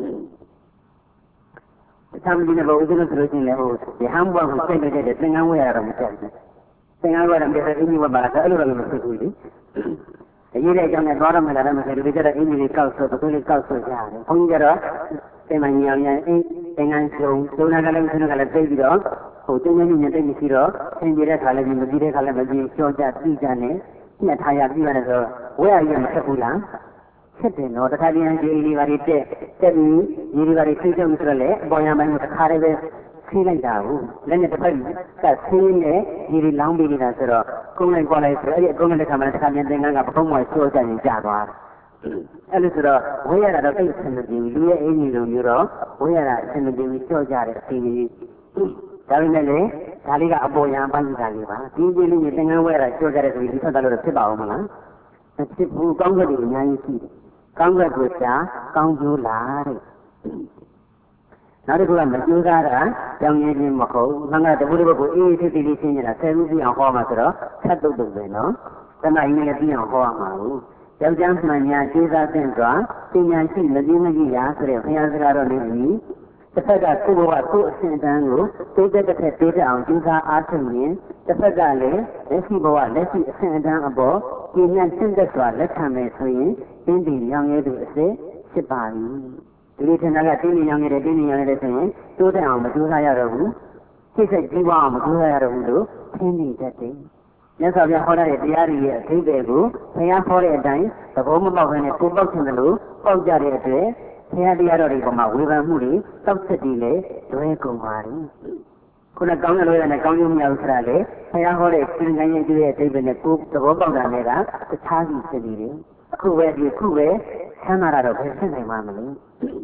Something about Uzun level, the Hambo who said the thing aware of themselves. Thing I would have been anyone about a little bit. The year I got a bottom and I said, we got an English culture, the Polish culture, Hungara, Semanian. And so, don't have a baby dog, who didn't even take the zero, and the rest of the direct calamity, Georgia, Tijane, yet I have given as a where are you, Sapula? Sitting, or the Italian delivery day, seven, delivery freedom to the Boyaman with a Caribbean, feeling down, then at the point that seeing a very long being as a Kuman College, going to come and come and then up from my Georgia in Jaguar. Elisra, where are the things in the Jimmy, Euro, where are in the Jimmy Georgia, T V? Tarinale, Taliga Aboya, Banzaliva, usually you think where I showed that we saw the Tibamana, and Tip who conquered in Yankee, conquered with Ya, Conjula. Now the Gulam, Yugara, young Indian Mako, Manga, the Buddha, easy to listen in a seventy and Homasra, Sato Dubeno, then I may be on Homaru. Mania, Jesus and Dra, Pinyan, the Dinagia, Yazara, the Feda Kuba, Santango, they get the data on Jusa Artemian, the Fedale, the Siboa, Lessie Santan above, Pinyan Sindaswa, let him swing, in the young Edu, Sipari. The little Nagatini young Edini young Edini, two down, Maduha, he said, Giva, Maduha, ten that day. Yes, I have heard the area, three days ago. I have heard a time, the home of an Kuba in the Lu, Pogari, here the other Ribama, Wiva Muri, subsidy, Rekumari. Could I come away and account in Australia? I have heard a spring I do a table in the cook, the Boba Ganera, the Tazi City. Kuwe, Kuwe, Samara of his family.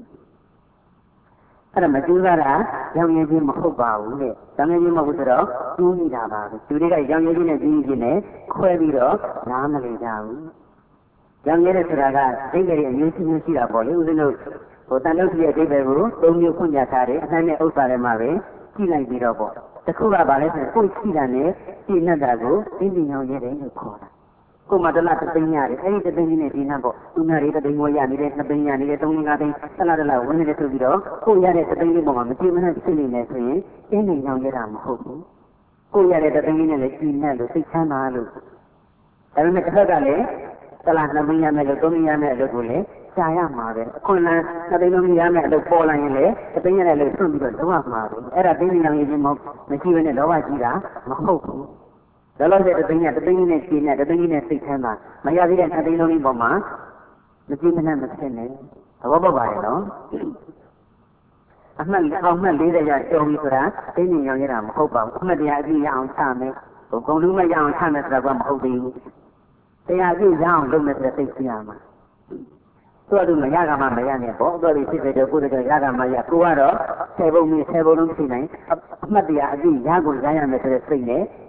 Ramajura, young Yajim Hoba, Samajim Mabudro, Unidaba, Judia, young Yajin, Jine, Quaviro, Ramali down. Young Yeresraga, they get a new Sira Boli, who knows, for Tanosia Deberu, Domio Punyatare, and Osaramare, Kila Birobo. The Kura Balet and Full Sidane, Sinadago, Indian Yere, Kora. Kumadala Pinyari, any the Benini number, Unari the Bimoyani, the Benyani, the Tonga, Saladala, one little video, who yet the Benimon, the human and silliness, any young Ram Hoku. Who yet the Benini, the Kina, the six Hamalu. I will make a Hagale, Salana Miana, the Domiana, the Gule, Sayama, Kona, the Domiana, the Polane, the Benina, the Sumba, the Wamari, Era Benina, the Kivan and Ovajira, Mahoku. The Lord at the beginning at the beginning of the beginning of September. My other and the only Boma, the Jim and the Senate, a Wababino. I'm not how many days I told you for that, any young Ram, Hopa, Comedy idea on time, or Goluma young time at the Ram Holding. They are these young women that take Yama. So I do my Yagama Mayani, although they say they put a Yagamaya Kuaro, several me several Sinai, Madia, Yago Zion at the Spring.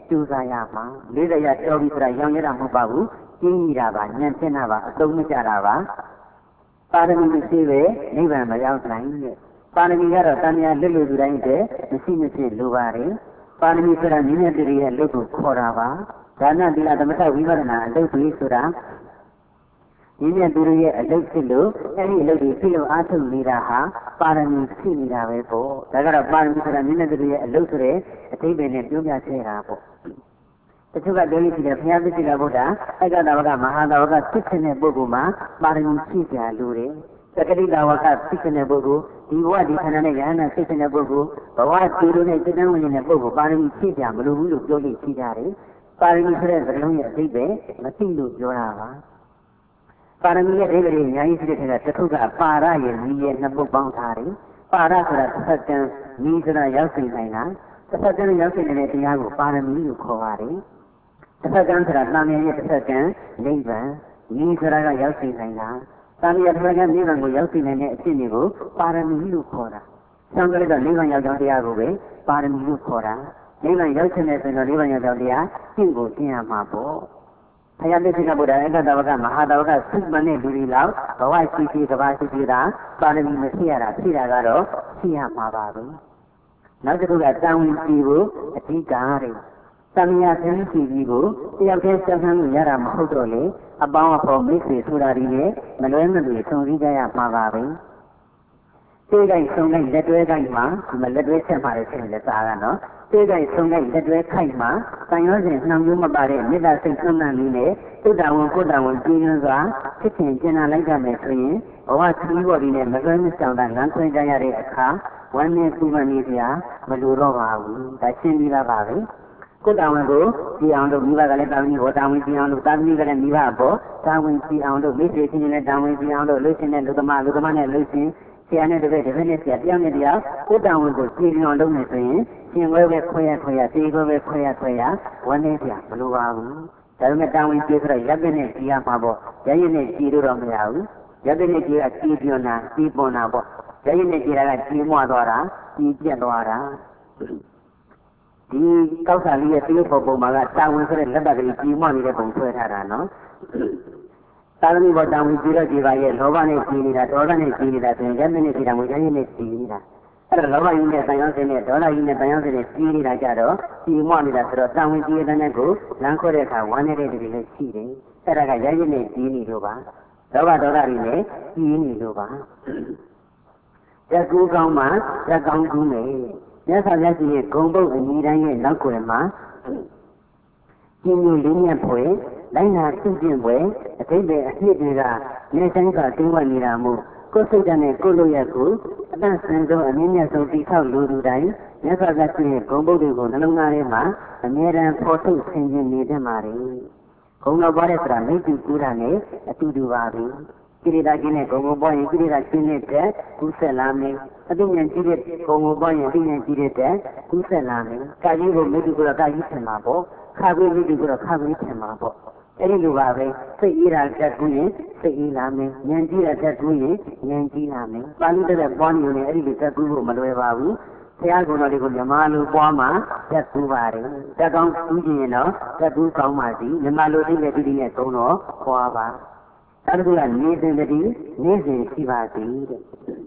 ကျူစာရမှာလေးရရတော်ပြီဆိုတာရောင်ရတာမဟုတ်ပါဘူးကျင်းကြီးတာပါညံဖြစ်တာပါအသုံးမကျတာပါပါရမီမရှိပဲနိဗ္ဗာန်မရောက်နိုင်တဲ့ပါရမီကတော့တန်မြာလွတ်လွတ်သူတိုင်းတည်းမရှိမရှိလိုပါတယ်ပါရမီဆိုတာမြင့်မြတ်တွေရဲ့လုပ်ကိုခေါ်တာပါဒါနသီလသမထဝိပဿနာအလုပ်တွေဆိုတာမြင့်မြတ်သူတွေရဲ့အလုပ်ဖြစ်လို့အဲဒီအလုပ်တွေဖြစ်လို့အားထုတ်နေတာဟာပါရမီဖြစ်နေတာပဲပေါ့ဒါကတော့ပါရမီဆိုတာမြင့်မြတ်သူတွေရဲ့အလုပ်ဆိုတဲ့အတိပ္ပယ်နဲ့ပြောပြခဲ့တာပေါ့တချို့ကပြောလို့ရှိတယ်ဘုရားသခင်ကဗုဒ္ဓအက္ခတဝကမဟာတဝကဖြစ်တဲ့ပုဂ္ဂိုလ်မှာပါရမီရှိကြလို့တယ်သက္ကတိတဝကဖြစ်တဲ့ပုဂ္ဂိုလ်ဒီဘဝဒီခန္ဓာနဲ့ယဟနာဖြစ်တဲ့ပုဂ္ဂိုလ်ဘဝသူတို့နဲ့စိတ်တန်းဝင်နေတဲ့ပုဂ္ဂိုလ်ပါရမီရှိကြမလို့ဘူးလို့ပြောလို့ရှိကြတယ်ပါရမီဆိုတဲ့စကားလုံးရဲ့အဓိပ္ပာယ်မသိလို့ပြောတာပါပါရမီရဲ့အဓိပ္ပာယ်အများကြီးရှိတဲ့ထက်ကတစ်ခုကပါရရဲ့မီးရဲ့နှစ်ပုဒ်ပေါင်းထားတယ်ပါရဆိုတာတစ်ဖက်ကံမီးဆိုတာရောက်စိနိုင်တာတစ်ဖက်ကံရောက်စိနေတဲ့တရားကိုပါရမီလို့ခေါ်ပါတယ်တစ်ဖက်ကံဆိုတာတာမန်ရဲ့တစ်ဖက်ကံနိဗ္ဗာန်မီးဆိုတာကရောက်စိနိုင်တာတာမန်ရဲ့တစ်ဖက်ကံနိဗ္ဗာန်ကိုရောက်စိနိုင်တဲ့အဖြစ်တွေကိုပါရမီလို့ခေါ်တာသံဃာ့တော့နိဗ္ဗာန်ရောက်ကြောင်းတရားကိုပဲပါရမီလို့ခေါ်တာနိဗ္ဗာန်ရောက်ခြင်းနဲ့ဆိုတော့နိဗ္ဗာန်ရောက်ကြောင်းတရားရှင်းကိုရှင်းရမှာပေါ့ဘုရားသခင်ကဗုဒ္ဓအက္ခတဝကမဟာတဝကစုမနဲ့လူတွေလောက်ဘဝရှိရှိကဘာရှိရှိတာပါရမီမရှိရတာရှိတာကတော့ရှိရမှာပါပဲနောက်တစ်ခုကတန်ဝင်စီကိုအဓိကတဲ့သံဃာဆင်းစီကြီးကိုတယောက်တည်းဆက်ဆံလို့ရတာမဟုတ်တော့လေအပေါင်းအဖော်မိတ်ဆွေဆိုတာဒီနဲ့မလွဲမသွေဆုံစည်းကြရမှာပါပဲတေးတိုင်းဆုံတိုင်းလက်တွဲတိုင်းမှာဒီမှာလက်တွဲဆက်မှာလေဆင်းလက်သားကနော်တေးတိုင်းဆုံတိုင်းလက်တွဲခိုက်မှာတန်ရောစဉ်နှောင်မျိုးမပါတဲ့မေတ္တာစိတ်သွမ်းမှန်ပြီးနဲ့သုတ္တဝန်ကိုတ္တဝန်ကျင်းစွာဖြစ်ခြင်းကျင်နာလိုက်ကြမယ်ဆိုရင်ဘဝသီးပေါ်ဒီနဲ့မလွဲမဆောင်တာလမ်းခွဲကြရတဲ့အခါဝမ်းနဲ့ပူမှန်နေစရာမလိုတော့ပါဘူးဒါရှင်းပြီးသားပါပဲကိုတာဝန်ကိုကြည်အောင်လို့မိဘကလည်းတာဝန်ကိုတာဝန်ကြည်အောင်လို့တာသမီကလည်းမိဘအပေါ်တာဝန်ကြည်အောင်လို့မိတ်ဆွေချင်းနဲ့တာဝန်ကြည်အောင်လို့လူရှင်နဲ့လူသမားလူသမားနဲ့လူရှင်ဆရာနဲ့တပည့်တပည့်နဲ့ဆရာတယောက်နဲ့တယောက်ကိုတာဝန်ကိုကြည်အောင်လုပ်နေဆိုရင်ရှင်ဝဲပဲခွဲရခွဲရတေးခွဲပဲခွဲရခွဲရဝမ်းနေစရာမလိုပါဘူးဒါပေမဲ့တာဝန်ကြည်ဆိုတော့ရပ်တဲ့နဲ့ကြည်ရမှာပေါ့ရရင်နဲ့ကြည်လို့တော့မရဘူးရပ်တဲ့နဲ့ကြည်ကကြည်ပြွန်တာကြည်ပွန်တာပေါ့ရရင်နဲ့ကြည်တာကကြည်မွသွားတာကြည်ပြတ်သွားတာဒီကောက်စာလေးရဲ့သရုပ်ပုံပုံမှာကတာဝန်ဆိုတဲ့လက်ပတ်ကလေးကြီးမွနေတဲ့ပုံဆွဲထားတာနော်သာသမီဘောတာဝန်ကြီးတော့ဒီပါရဲ့လောဘနဲ့ကြီးနေတာဒေါသနဲ့ကြီးနေတာဆိုရင်လက်နဲ့ကြီးတာမဟုတ်ရင်နဲ့ကြီးနေတာအဲ့တော့လောဘကြီးနဲ့တန်ရောင်းစင်းနဲ့ဒေါသကြီးနဲ့တန်ရောင်းစင်းနဲ့ကြီးနေတာကြတော့ကြီးမွနေတာဆိုတော့တာဝန်ကြီးတဲ့နဲ့ကိုလမ်းခေါ်တဲ့အခါဝမ်းနေတဲ့တည်းလည်းရှိတယ်အဲ့ဒါကရရင်နဲ့ကြီးနေလို့ပါလောဘဒေါသတွေနဲ့ကြီးနေလို့ပါတက်ကူကောင်းမှတက်ကောင်းကူးမယ်မြတ်စွာဘုရားရှင်ရဲ့ဂုံပုတ်အညီတိုင်းရဲ့နောက်ွယ်မှာကျင်းကျလေးမြတ်ဖွယ်တိုင်းနာသိကျင့်ဖွယ်အတိတ်ပဲအဖြစ်တွေကနေဆိုင်ကတင်းဝတ်နေတာမို့ကိုယ်စိတ်ဓာတ်နဲ့ကိုယ်လိုရကိုအတန့်စင်ဆုံးအမြင့်မြတ်ဆုံးတိဆောက်လူသူတိုင်းမြတ်စွာဘုရားရှင်ရဲ့ဂုံပုတ်တွေကိုနှလုံးသားထဲမှာအမြဲတမ်းဖော်ထုတ်ဆင်ခြင်နေတတ်ပါလေဂုံတော်ပွားတဲ့ဆိုတာမိတ္တူကူးတာနဲ့အတူတူပါပဲကိရိတာကျင်းတဲ့ဂုံကိုပွားရင်ကိရိတာကျင်းတဲ့တက်ကူးဆက်လာမယ်အသိဉာဏ်ကြီးတဲ့ဂုံကိုပွားရင်အသိဉာဏ်ကြီးတဲ့တက်ကူးဆက်လာမယ်ကာကြီးကိုမိတ္တူကိုတော့ကာကြီးထင်မှာပေါ့ခါကွေးမိတ္တူကိုတော့ခါကွေးထင်မှာပေါ့အဲ့ဒီလိုပါပဲစိတ်အေးတာတက်ကူးရင်စိတ်အေးလာမယ်ဉာဏ်ကြီးတာတက်ကူးရင်ဉာဏ်ကြီးလာမယ်ပါဠိတဲ့ပွားနေရင်အဲ့ဒီလိုတက်ကူးဖို့မလွယ်ပါဘူးဘုရားကုံတော်လေးကိုမြမလိုပွားမှတက်ကူးပါတယ်တက်ကောင်းကူးကြည့်ရင်တော့တက်ကူးကောင်းပါစီမြမလိုသိတဲ့တိတိနဲ့သုံးတော့ပွားပါအဲ့ဒါကနေစဉ်တည်းနေစဉ်ရှိပါသည်တဲ့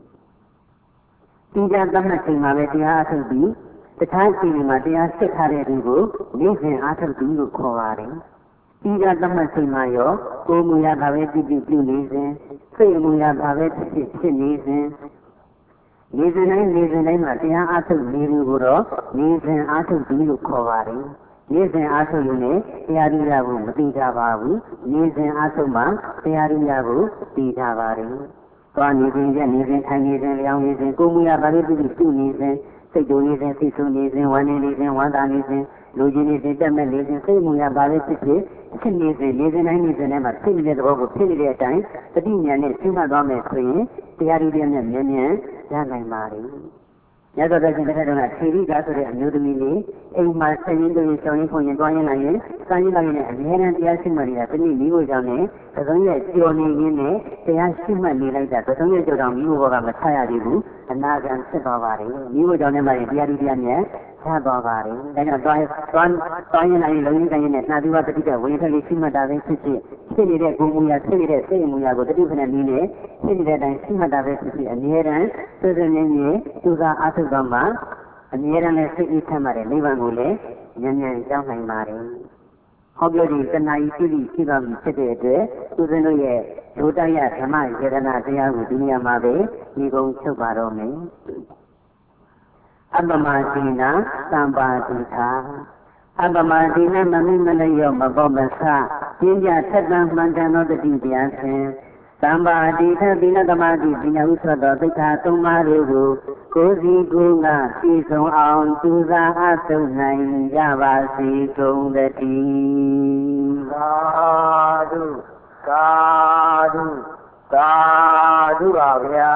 ဒီကြသတ်မှတ်ချိန်မှာပဲတရားအထုတ်ပြီးတခြားချိန်မှာတရားစစ်ထားတဲ့သူကိုနေစဉ်အားထုတ်ပြီးလို့ခေါ်ပါတယ်ဒီကြသတ်မှတ်ချိန်မှာရောကိုယ်မူရပါပဲပြုပြုပြုနေစဉ်စိတ်မူရပါပဲဖြစ်ဖြစ်ဖြစ်နေစဉ်နေစဉ်တိုင်းနေစဉ်တိုင်းမှာတရားအားထုတ်နေသူကိုတော့နေစဉ်အားထုတ်ပြီးလို့ခေါ်ပါတယ်နေစဉ်အားထုတ်ရင်လည်းတရားဓိယကိုမသိကြပါဘူးနေစဉ်အားထုတ်မှတရားဓိယကိုသိကြပါတယ်သွားနေစဉ်ရက်နေစဉ်ထိုင်နေစဉ်လျောင်းနေစဉ်ကိုယ်မူရပါလေပြုပြီးပြုနေစဉ်စိတ်တူနေစဉ်စိတ်ဆိုးနေစဉ်ဝမ်းနေနေစဉ်ဝမ်းသာနေစဉ်လူကြီးနေစဉ်တက်မဲ့နေစဉ်စိတ်မူရပါလေဖြစ်ဖြစ်ဖြစ်နေစဉ်နေစဉ်တိုင်းနေစဉ်တိုင်းမှာဖြစ်နေတဲ့သဘောကိုဖြစ်နေတဲ့အတိုင်းတတိညာနဲ့ရှင်းမှတ်သွားမယ်ဆိုရင်တရားဓိယနဲ့မြဲမြဲရနိုင်ပါတယ်မြတ်စွာဘုရားရှင်တစ်ခါတုန်းကထေရိကာဆိုတဲ့အမျိုးသမီးလေးအိမ်မှာဆက်ရင်းတွေရှောင်းရင်းခွန်ရင်တွားရင်းလာရင်စာရင်းလာရင်အများနဲ့တရားရှိမှတ်နေတာတနည်းမိဖို့ကြောင့်လည်းသဆုံးရဲ့ကြော်နေရင်းနဲ့တရားရှိမှတ်နေလိုက်တာသဆုံးရဲ့ကြော်တောင်မိဖို့ဘောကမချရသေးဘူးအအနာဂံဖြစ်သွားပါတယ်မိဖို့ကြောင့်လည်းမရင်တရားဓုတရားမြတ်ချသွားပါတယ်ဒါကြောင့်သွားသွားသွားရင်လည်းလုံရင်းတိုင်းနဲ့နှာသီးဝတတိကဝင်ထက်လေးရှိမှတ်တာပဲဖြစ်ဖြစ်ဖြစ်နေတဲ့ကိုယ်မူရာဖြစ်နေတဲ့စိတ်မူရာကိုတတိဖနဲ့နည်းနဲ့ဖြစ်နေတဲ့အတိုင်းရှိမှတ်တာပဲဖြစ်ဖြစ်အမြဲတမ်းစွစွမြဲမြဲကျူစာအားထုတ်တော့မှအမြဲတမ်းလည်းစိတ်အေးချမ်းပါတယ်နိဗ္ဗာန်ကိုလည်းဉာဏ်ဉာဏ်ရောက်နိုင်ပါတယ်ဟောပြောဒီတဏှာကြီးပြည့်ပြည့်ရှိသွားပြီဖြစ်တဲ့အတွက်သူတို့ရဲ့ဒုတိယဓမ္မယေဒနာတရားကိုဒီနေရာမှာပဲဒီကုံချုပ်ပါတော့မယ်အပ္ပမတိနာသံပါတိသာအပ္ပမတိနာမမိမလျောမဘောမဆပြင်းပြထက်သန်မှန်ကန်သောတတိတရားဖြင့်သံပါတိသတိနသမာတိပညာဥသောသိက္ခာသုံးပါးတို့ကိုကိုယ်စီကိုယ်ကပြည့်စုံအောင်သူစားအထုံနိုင်ကြပါစေကုန်သတည်းသာဓုသာဓုသာဓုပါဗျာ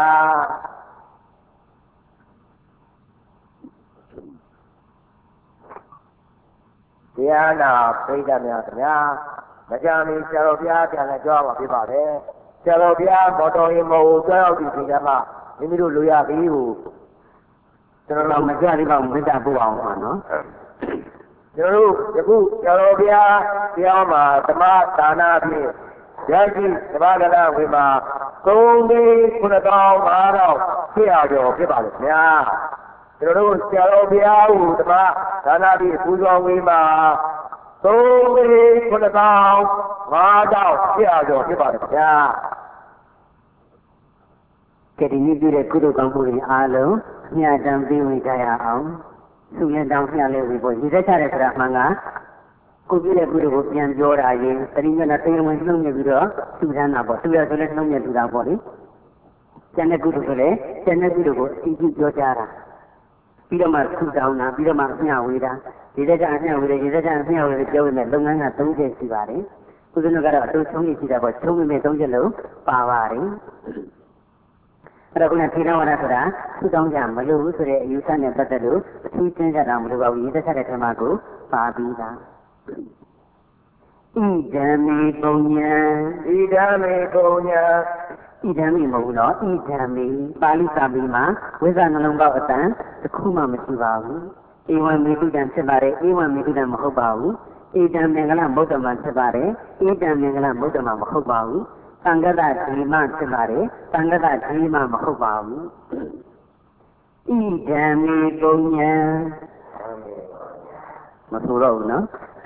တရားနာပိဋကများခင်ဗျာမကြမီဆရာတော်ဘုရားပြန်လဲကြွားပါပြပါပဲဆရာတော်ဘုရားမော်တော်ရင်မောကြွားရောက်ဒီချိန်ကမှမိမိတို့လိုရပြီးကိုကျွန်တော်တို့မကြွသေးပါဘူးမေတ္တာပို့အောင်ပါနော်ကျွန်တော်တို့ယခုဆရာတော်ဘုရားတရားမှာဓမ္မဒါနဖြင့်ရရှိဓမ္မကလဝေမှာသုံးသိန်းခုနှစ်သောင်းငါးထောင်ဖြစ်အောင်ကျော်ဖြစ်ပါလိမ့်ခင်ဗျာကျွန်တော်တို့ဆရာတော်ဘုရားကိုဓမ္မဒါနဖြင့်ပူဇော်ဝေမှာသုံးသိန်းခုနှစ်သောင်းငါးထောင်ဖြစ်အောင်ကျော်ဖြစ်ပါလိမ့်ခင်ဗျာကဲဒီနေ့ပြုတဲ့ကုသိုလ်ကောင်းမှုတွေအားလုံးအမြတ်တမ်းပြီးဝင်ကြရအောင်သူ့ရဲ့တောင်းမြတ်လေးဝေဖို့ရည်သက်ချတဲ့ဆိုတာမှန်ကကိုပြည့်တဲ့ကုသိုလ်ကိုပြန်ပြောတာရင်တတိယနဲ့တရားဝင်နှုတ်နေပြီးတော့သူ့ထမ်းတာပေါ့သူရဆိုလဲနှုတ်နေသူတာပေါ့လေကျန်တဲ့ကုသိုလ်ဆိုလဲကျန်တဲ့ကုသိုလ်ကိုအကြည့်ပြောကြတာပြီးတော့မှသူ့တောင်းတာပြီးတော့မှအမြတ်ဝေတာဒီသက်ချအမြတ်ဝေတယ်ဒီသက်ချအမြတ်ဝေတယ်ပြောရင်လုပ်ငန်းကသုံးချက်ရှိပါတယ်ကုသိုလ်ကတော့အတူချုံးနေရှိတာပေါ့ချုံးမိမဲ့သုံးချက်လုံးပါပါတယ်အဲ့တော့ခုနထေရဝါဒဆိုတာသူ့တောင်းကြမလို့ဘူးဆိုတဲ့အယူဆနဲ့ပတ်သက်လို့အထူးကျင်းကြတာမလို့ပါဘူးရည်သက်တဲ့ဓမ္မကိုပါပြီးတာဣဒံမေပုံညာဣဒံမေပုံညာဣဒံမေမဟုတ်တော့ဣဒံမေပါဠိစာပေမှာဝိဇ္ဇနှလုံးပေါက်အတန်တစ်ခုမှမရှိပါဘူးဧဝံမေတုတံဖြစ်ပါတယ်ဧဝံမေတုတံမဟုတ်ပါဘူးဣဒံမင်္ဂလမုဒ္ဓမဖြစ်ပါတယ်ဣဒံမင်္ဂလမုဒ္ဓမမဟုတ်ပါဘူးသံဃတဓိမဖြစ်ပါတယ်သံဃတဓိမမဟုတ်ပါဘူးဣဒံမေပုံညာမဆိုတော့ဘူးနော်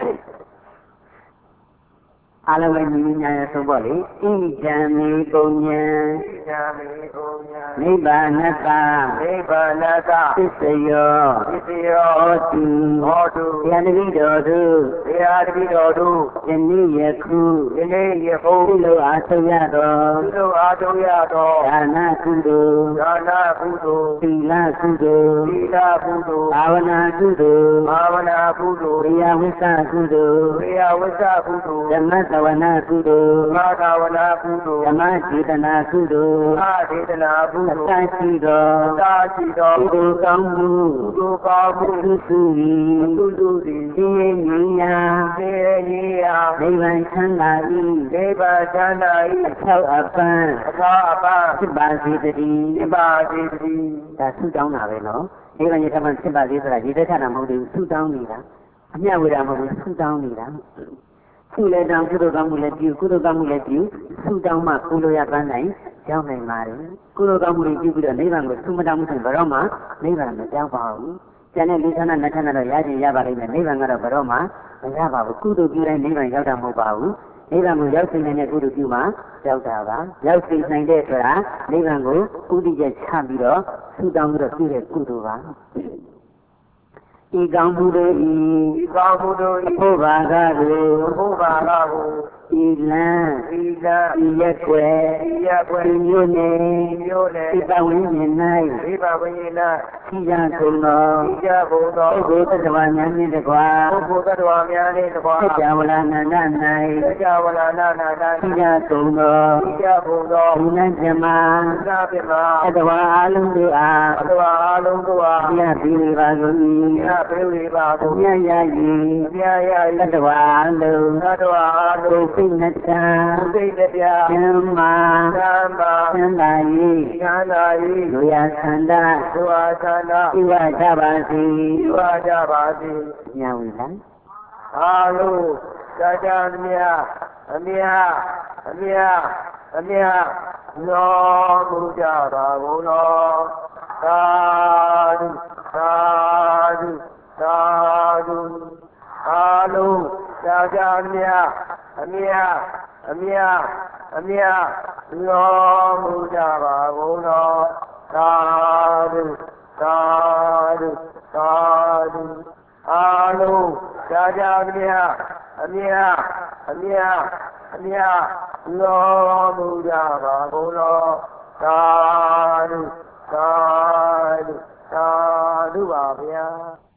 အားလုံးပဲညီညာရဆုံးပေါ့လေဣဒံမေပုံညာဣဒံမေပုံညာနိဗ္ဗာနတနိဗ္ဗာနတသစ္စယောသစ္စယောဟောတုဟောတုတရားတပိတော်သူတရားတပိတော်သူယနေ့ယခုယနေ့ယခုပြုလို့အားထုတ်ရတော်ပြုလို့အားထုတ်ရတော်ဒါနကုသိုလ်ဒါနကုသိုလ်သီလကုသိုလ်သီလကုသိုလ်ဘာဝနာကုသိုလ်ဘာဝနာကုသိုလ်ဝိယဝိသကုသိုလ်ဝိယဝိသကုသိုလ်ဓမ္မသဝနာကုသိုလ်မာသဝနာကုသိုလ်ဓမ္မစေတနာကုသိုလ်အာစေတနာကုသိုလ်သာရှိတော်သာရှိတော်ကုသိုလ်ကောင်းမှုကုသိုလ်ကောင်းမှုသုစုဤသုစုဤသိဉ္ဇာသိဉ္ဇာနိဗ္ဗာန်ချမ်းသာ၏နိဗ္ဗာန်ချမ်းသာ၏အထောက်အပံ့အထောက်အပံ့ဖြစ်ပါစေတည်းဖြစ်ပါစေတည်းဒါဆုတောင်းတာပဲနော်နိဗ္ဗာန်ရထမဖြစ်ပါစေဆိုတာရည်သက်တာမဟုတ်ဘူးဆုတောင်းနေတာအမြတ်ဝေတာမဟုတ်ဘူးဆုတောင်းနေတာဆုလည်းတောင်းကုသိုလ်ကောင်းမှုလည်းပြုကုသိုလ်ကောင်းမှုလည်းပြုဆုတောင်းမှကုလိုရပန်းနိုင်ရောက်နိုင်ပါတယ်ကုသိုလ်ကောင်းမှုတွေပြုပြီးတော့နိဗ္ဗာန်ကိုဆုမတောင်းမှုဆိုရင်ဘယ်တော့မှနိဗ္ဗာန်မကြောက်ပါဘူးကျန်တဲ့လူသနာနတ်ထနာတော့ရခြင်းရပါလိမ့်မယ်နိဗ္ဗာန်ကတော့ဘယ်တော့မှမရပါဘူးကုသိုလ်ပြုတိုင်းနိဗ္ဗာန်ရောက်တာမဟုတ်ပါဘူးနိဗ္ဗာန်ကိုရောက်နိုင်တဲ့ကုသိုလ်ပြုမှရောက်တာပါရောက်နိုင်တဲ့ဆိုတာနိဗ္ဗာန်ကိုဥဒိကျချပြီးတော့ဆုတောင်းပြီးတော့ပြုတဲ့ကုသိုလ်ပါဤကောင်းမှုတို့ဤဤကောင်းမှုတို့ဤဘုရားကကိုဘုရားကကိုဤလန်းဤလန်းဤရက်ွယ်ဤရက်ွယ်ဤမျိုးနေမျိုးနေဤပဝိညာဉ်၌ဤပဝိညာဉ်၌ဤကြကုန်သောဤကြကုန်သောပုဂ္ဂိုလ်တ attva များနှင့်တကွာပုဂ္ဂိုလ်တ attva များနှင့်တကွာသစ္စာဝလနာနာ၌သစ္စာဝလနာနာ၌ဤကြကုန်သောဤကြကုန်သောဘုရားပြမသစ္စာပြမ attva အလုံးတို့အား attva အလုံးတို့အားမြတ်ပြီးပါကုန်၏မြတ်ပြီးပါကုန်မြတ်ရည်မြတ်ရည် attva အလုံး attva အလုံးသိနတ္တာသိတပြသမ္မာသမ္မာသံဃာယိဉာဏယိလူယသန္တာဒုအာသနာဣဝကြပါစေဝါကြပါစေညဝိလားအာလုံးသာကြအမြအမြအမြအမြလောမူကြပါဘုံတော်သာဓုသာဓုသာဓုအာလုံးသာကြအမြအမြအမြအမြလောမူကြပါဘုံတော်သာဓုသာဓုသာဓုအာလုံးသာကြအမြအမြအမြအမြလောမူကြပါဘုံတော်သာဓုသာဓုသာဓုပါဗျာ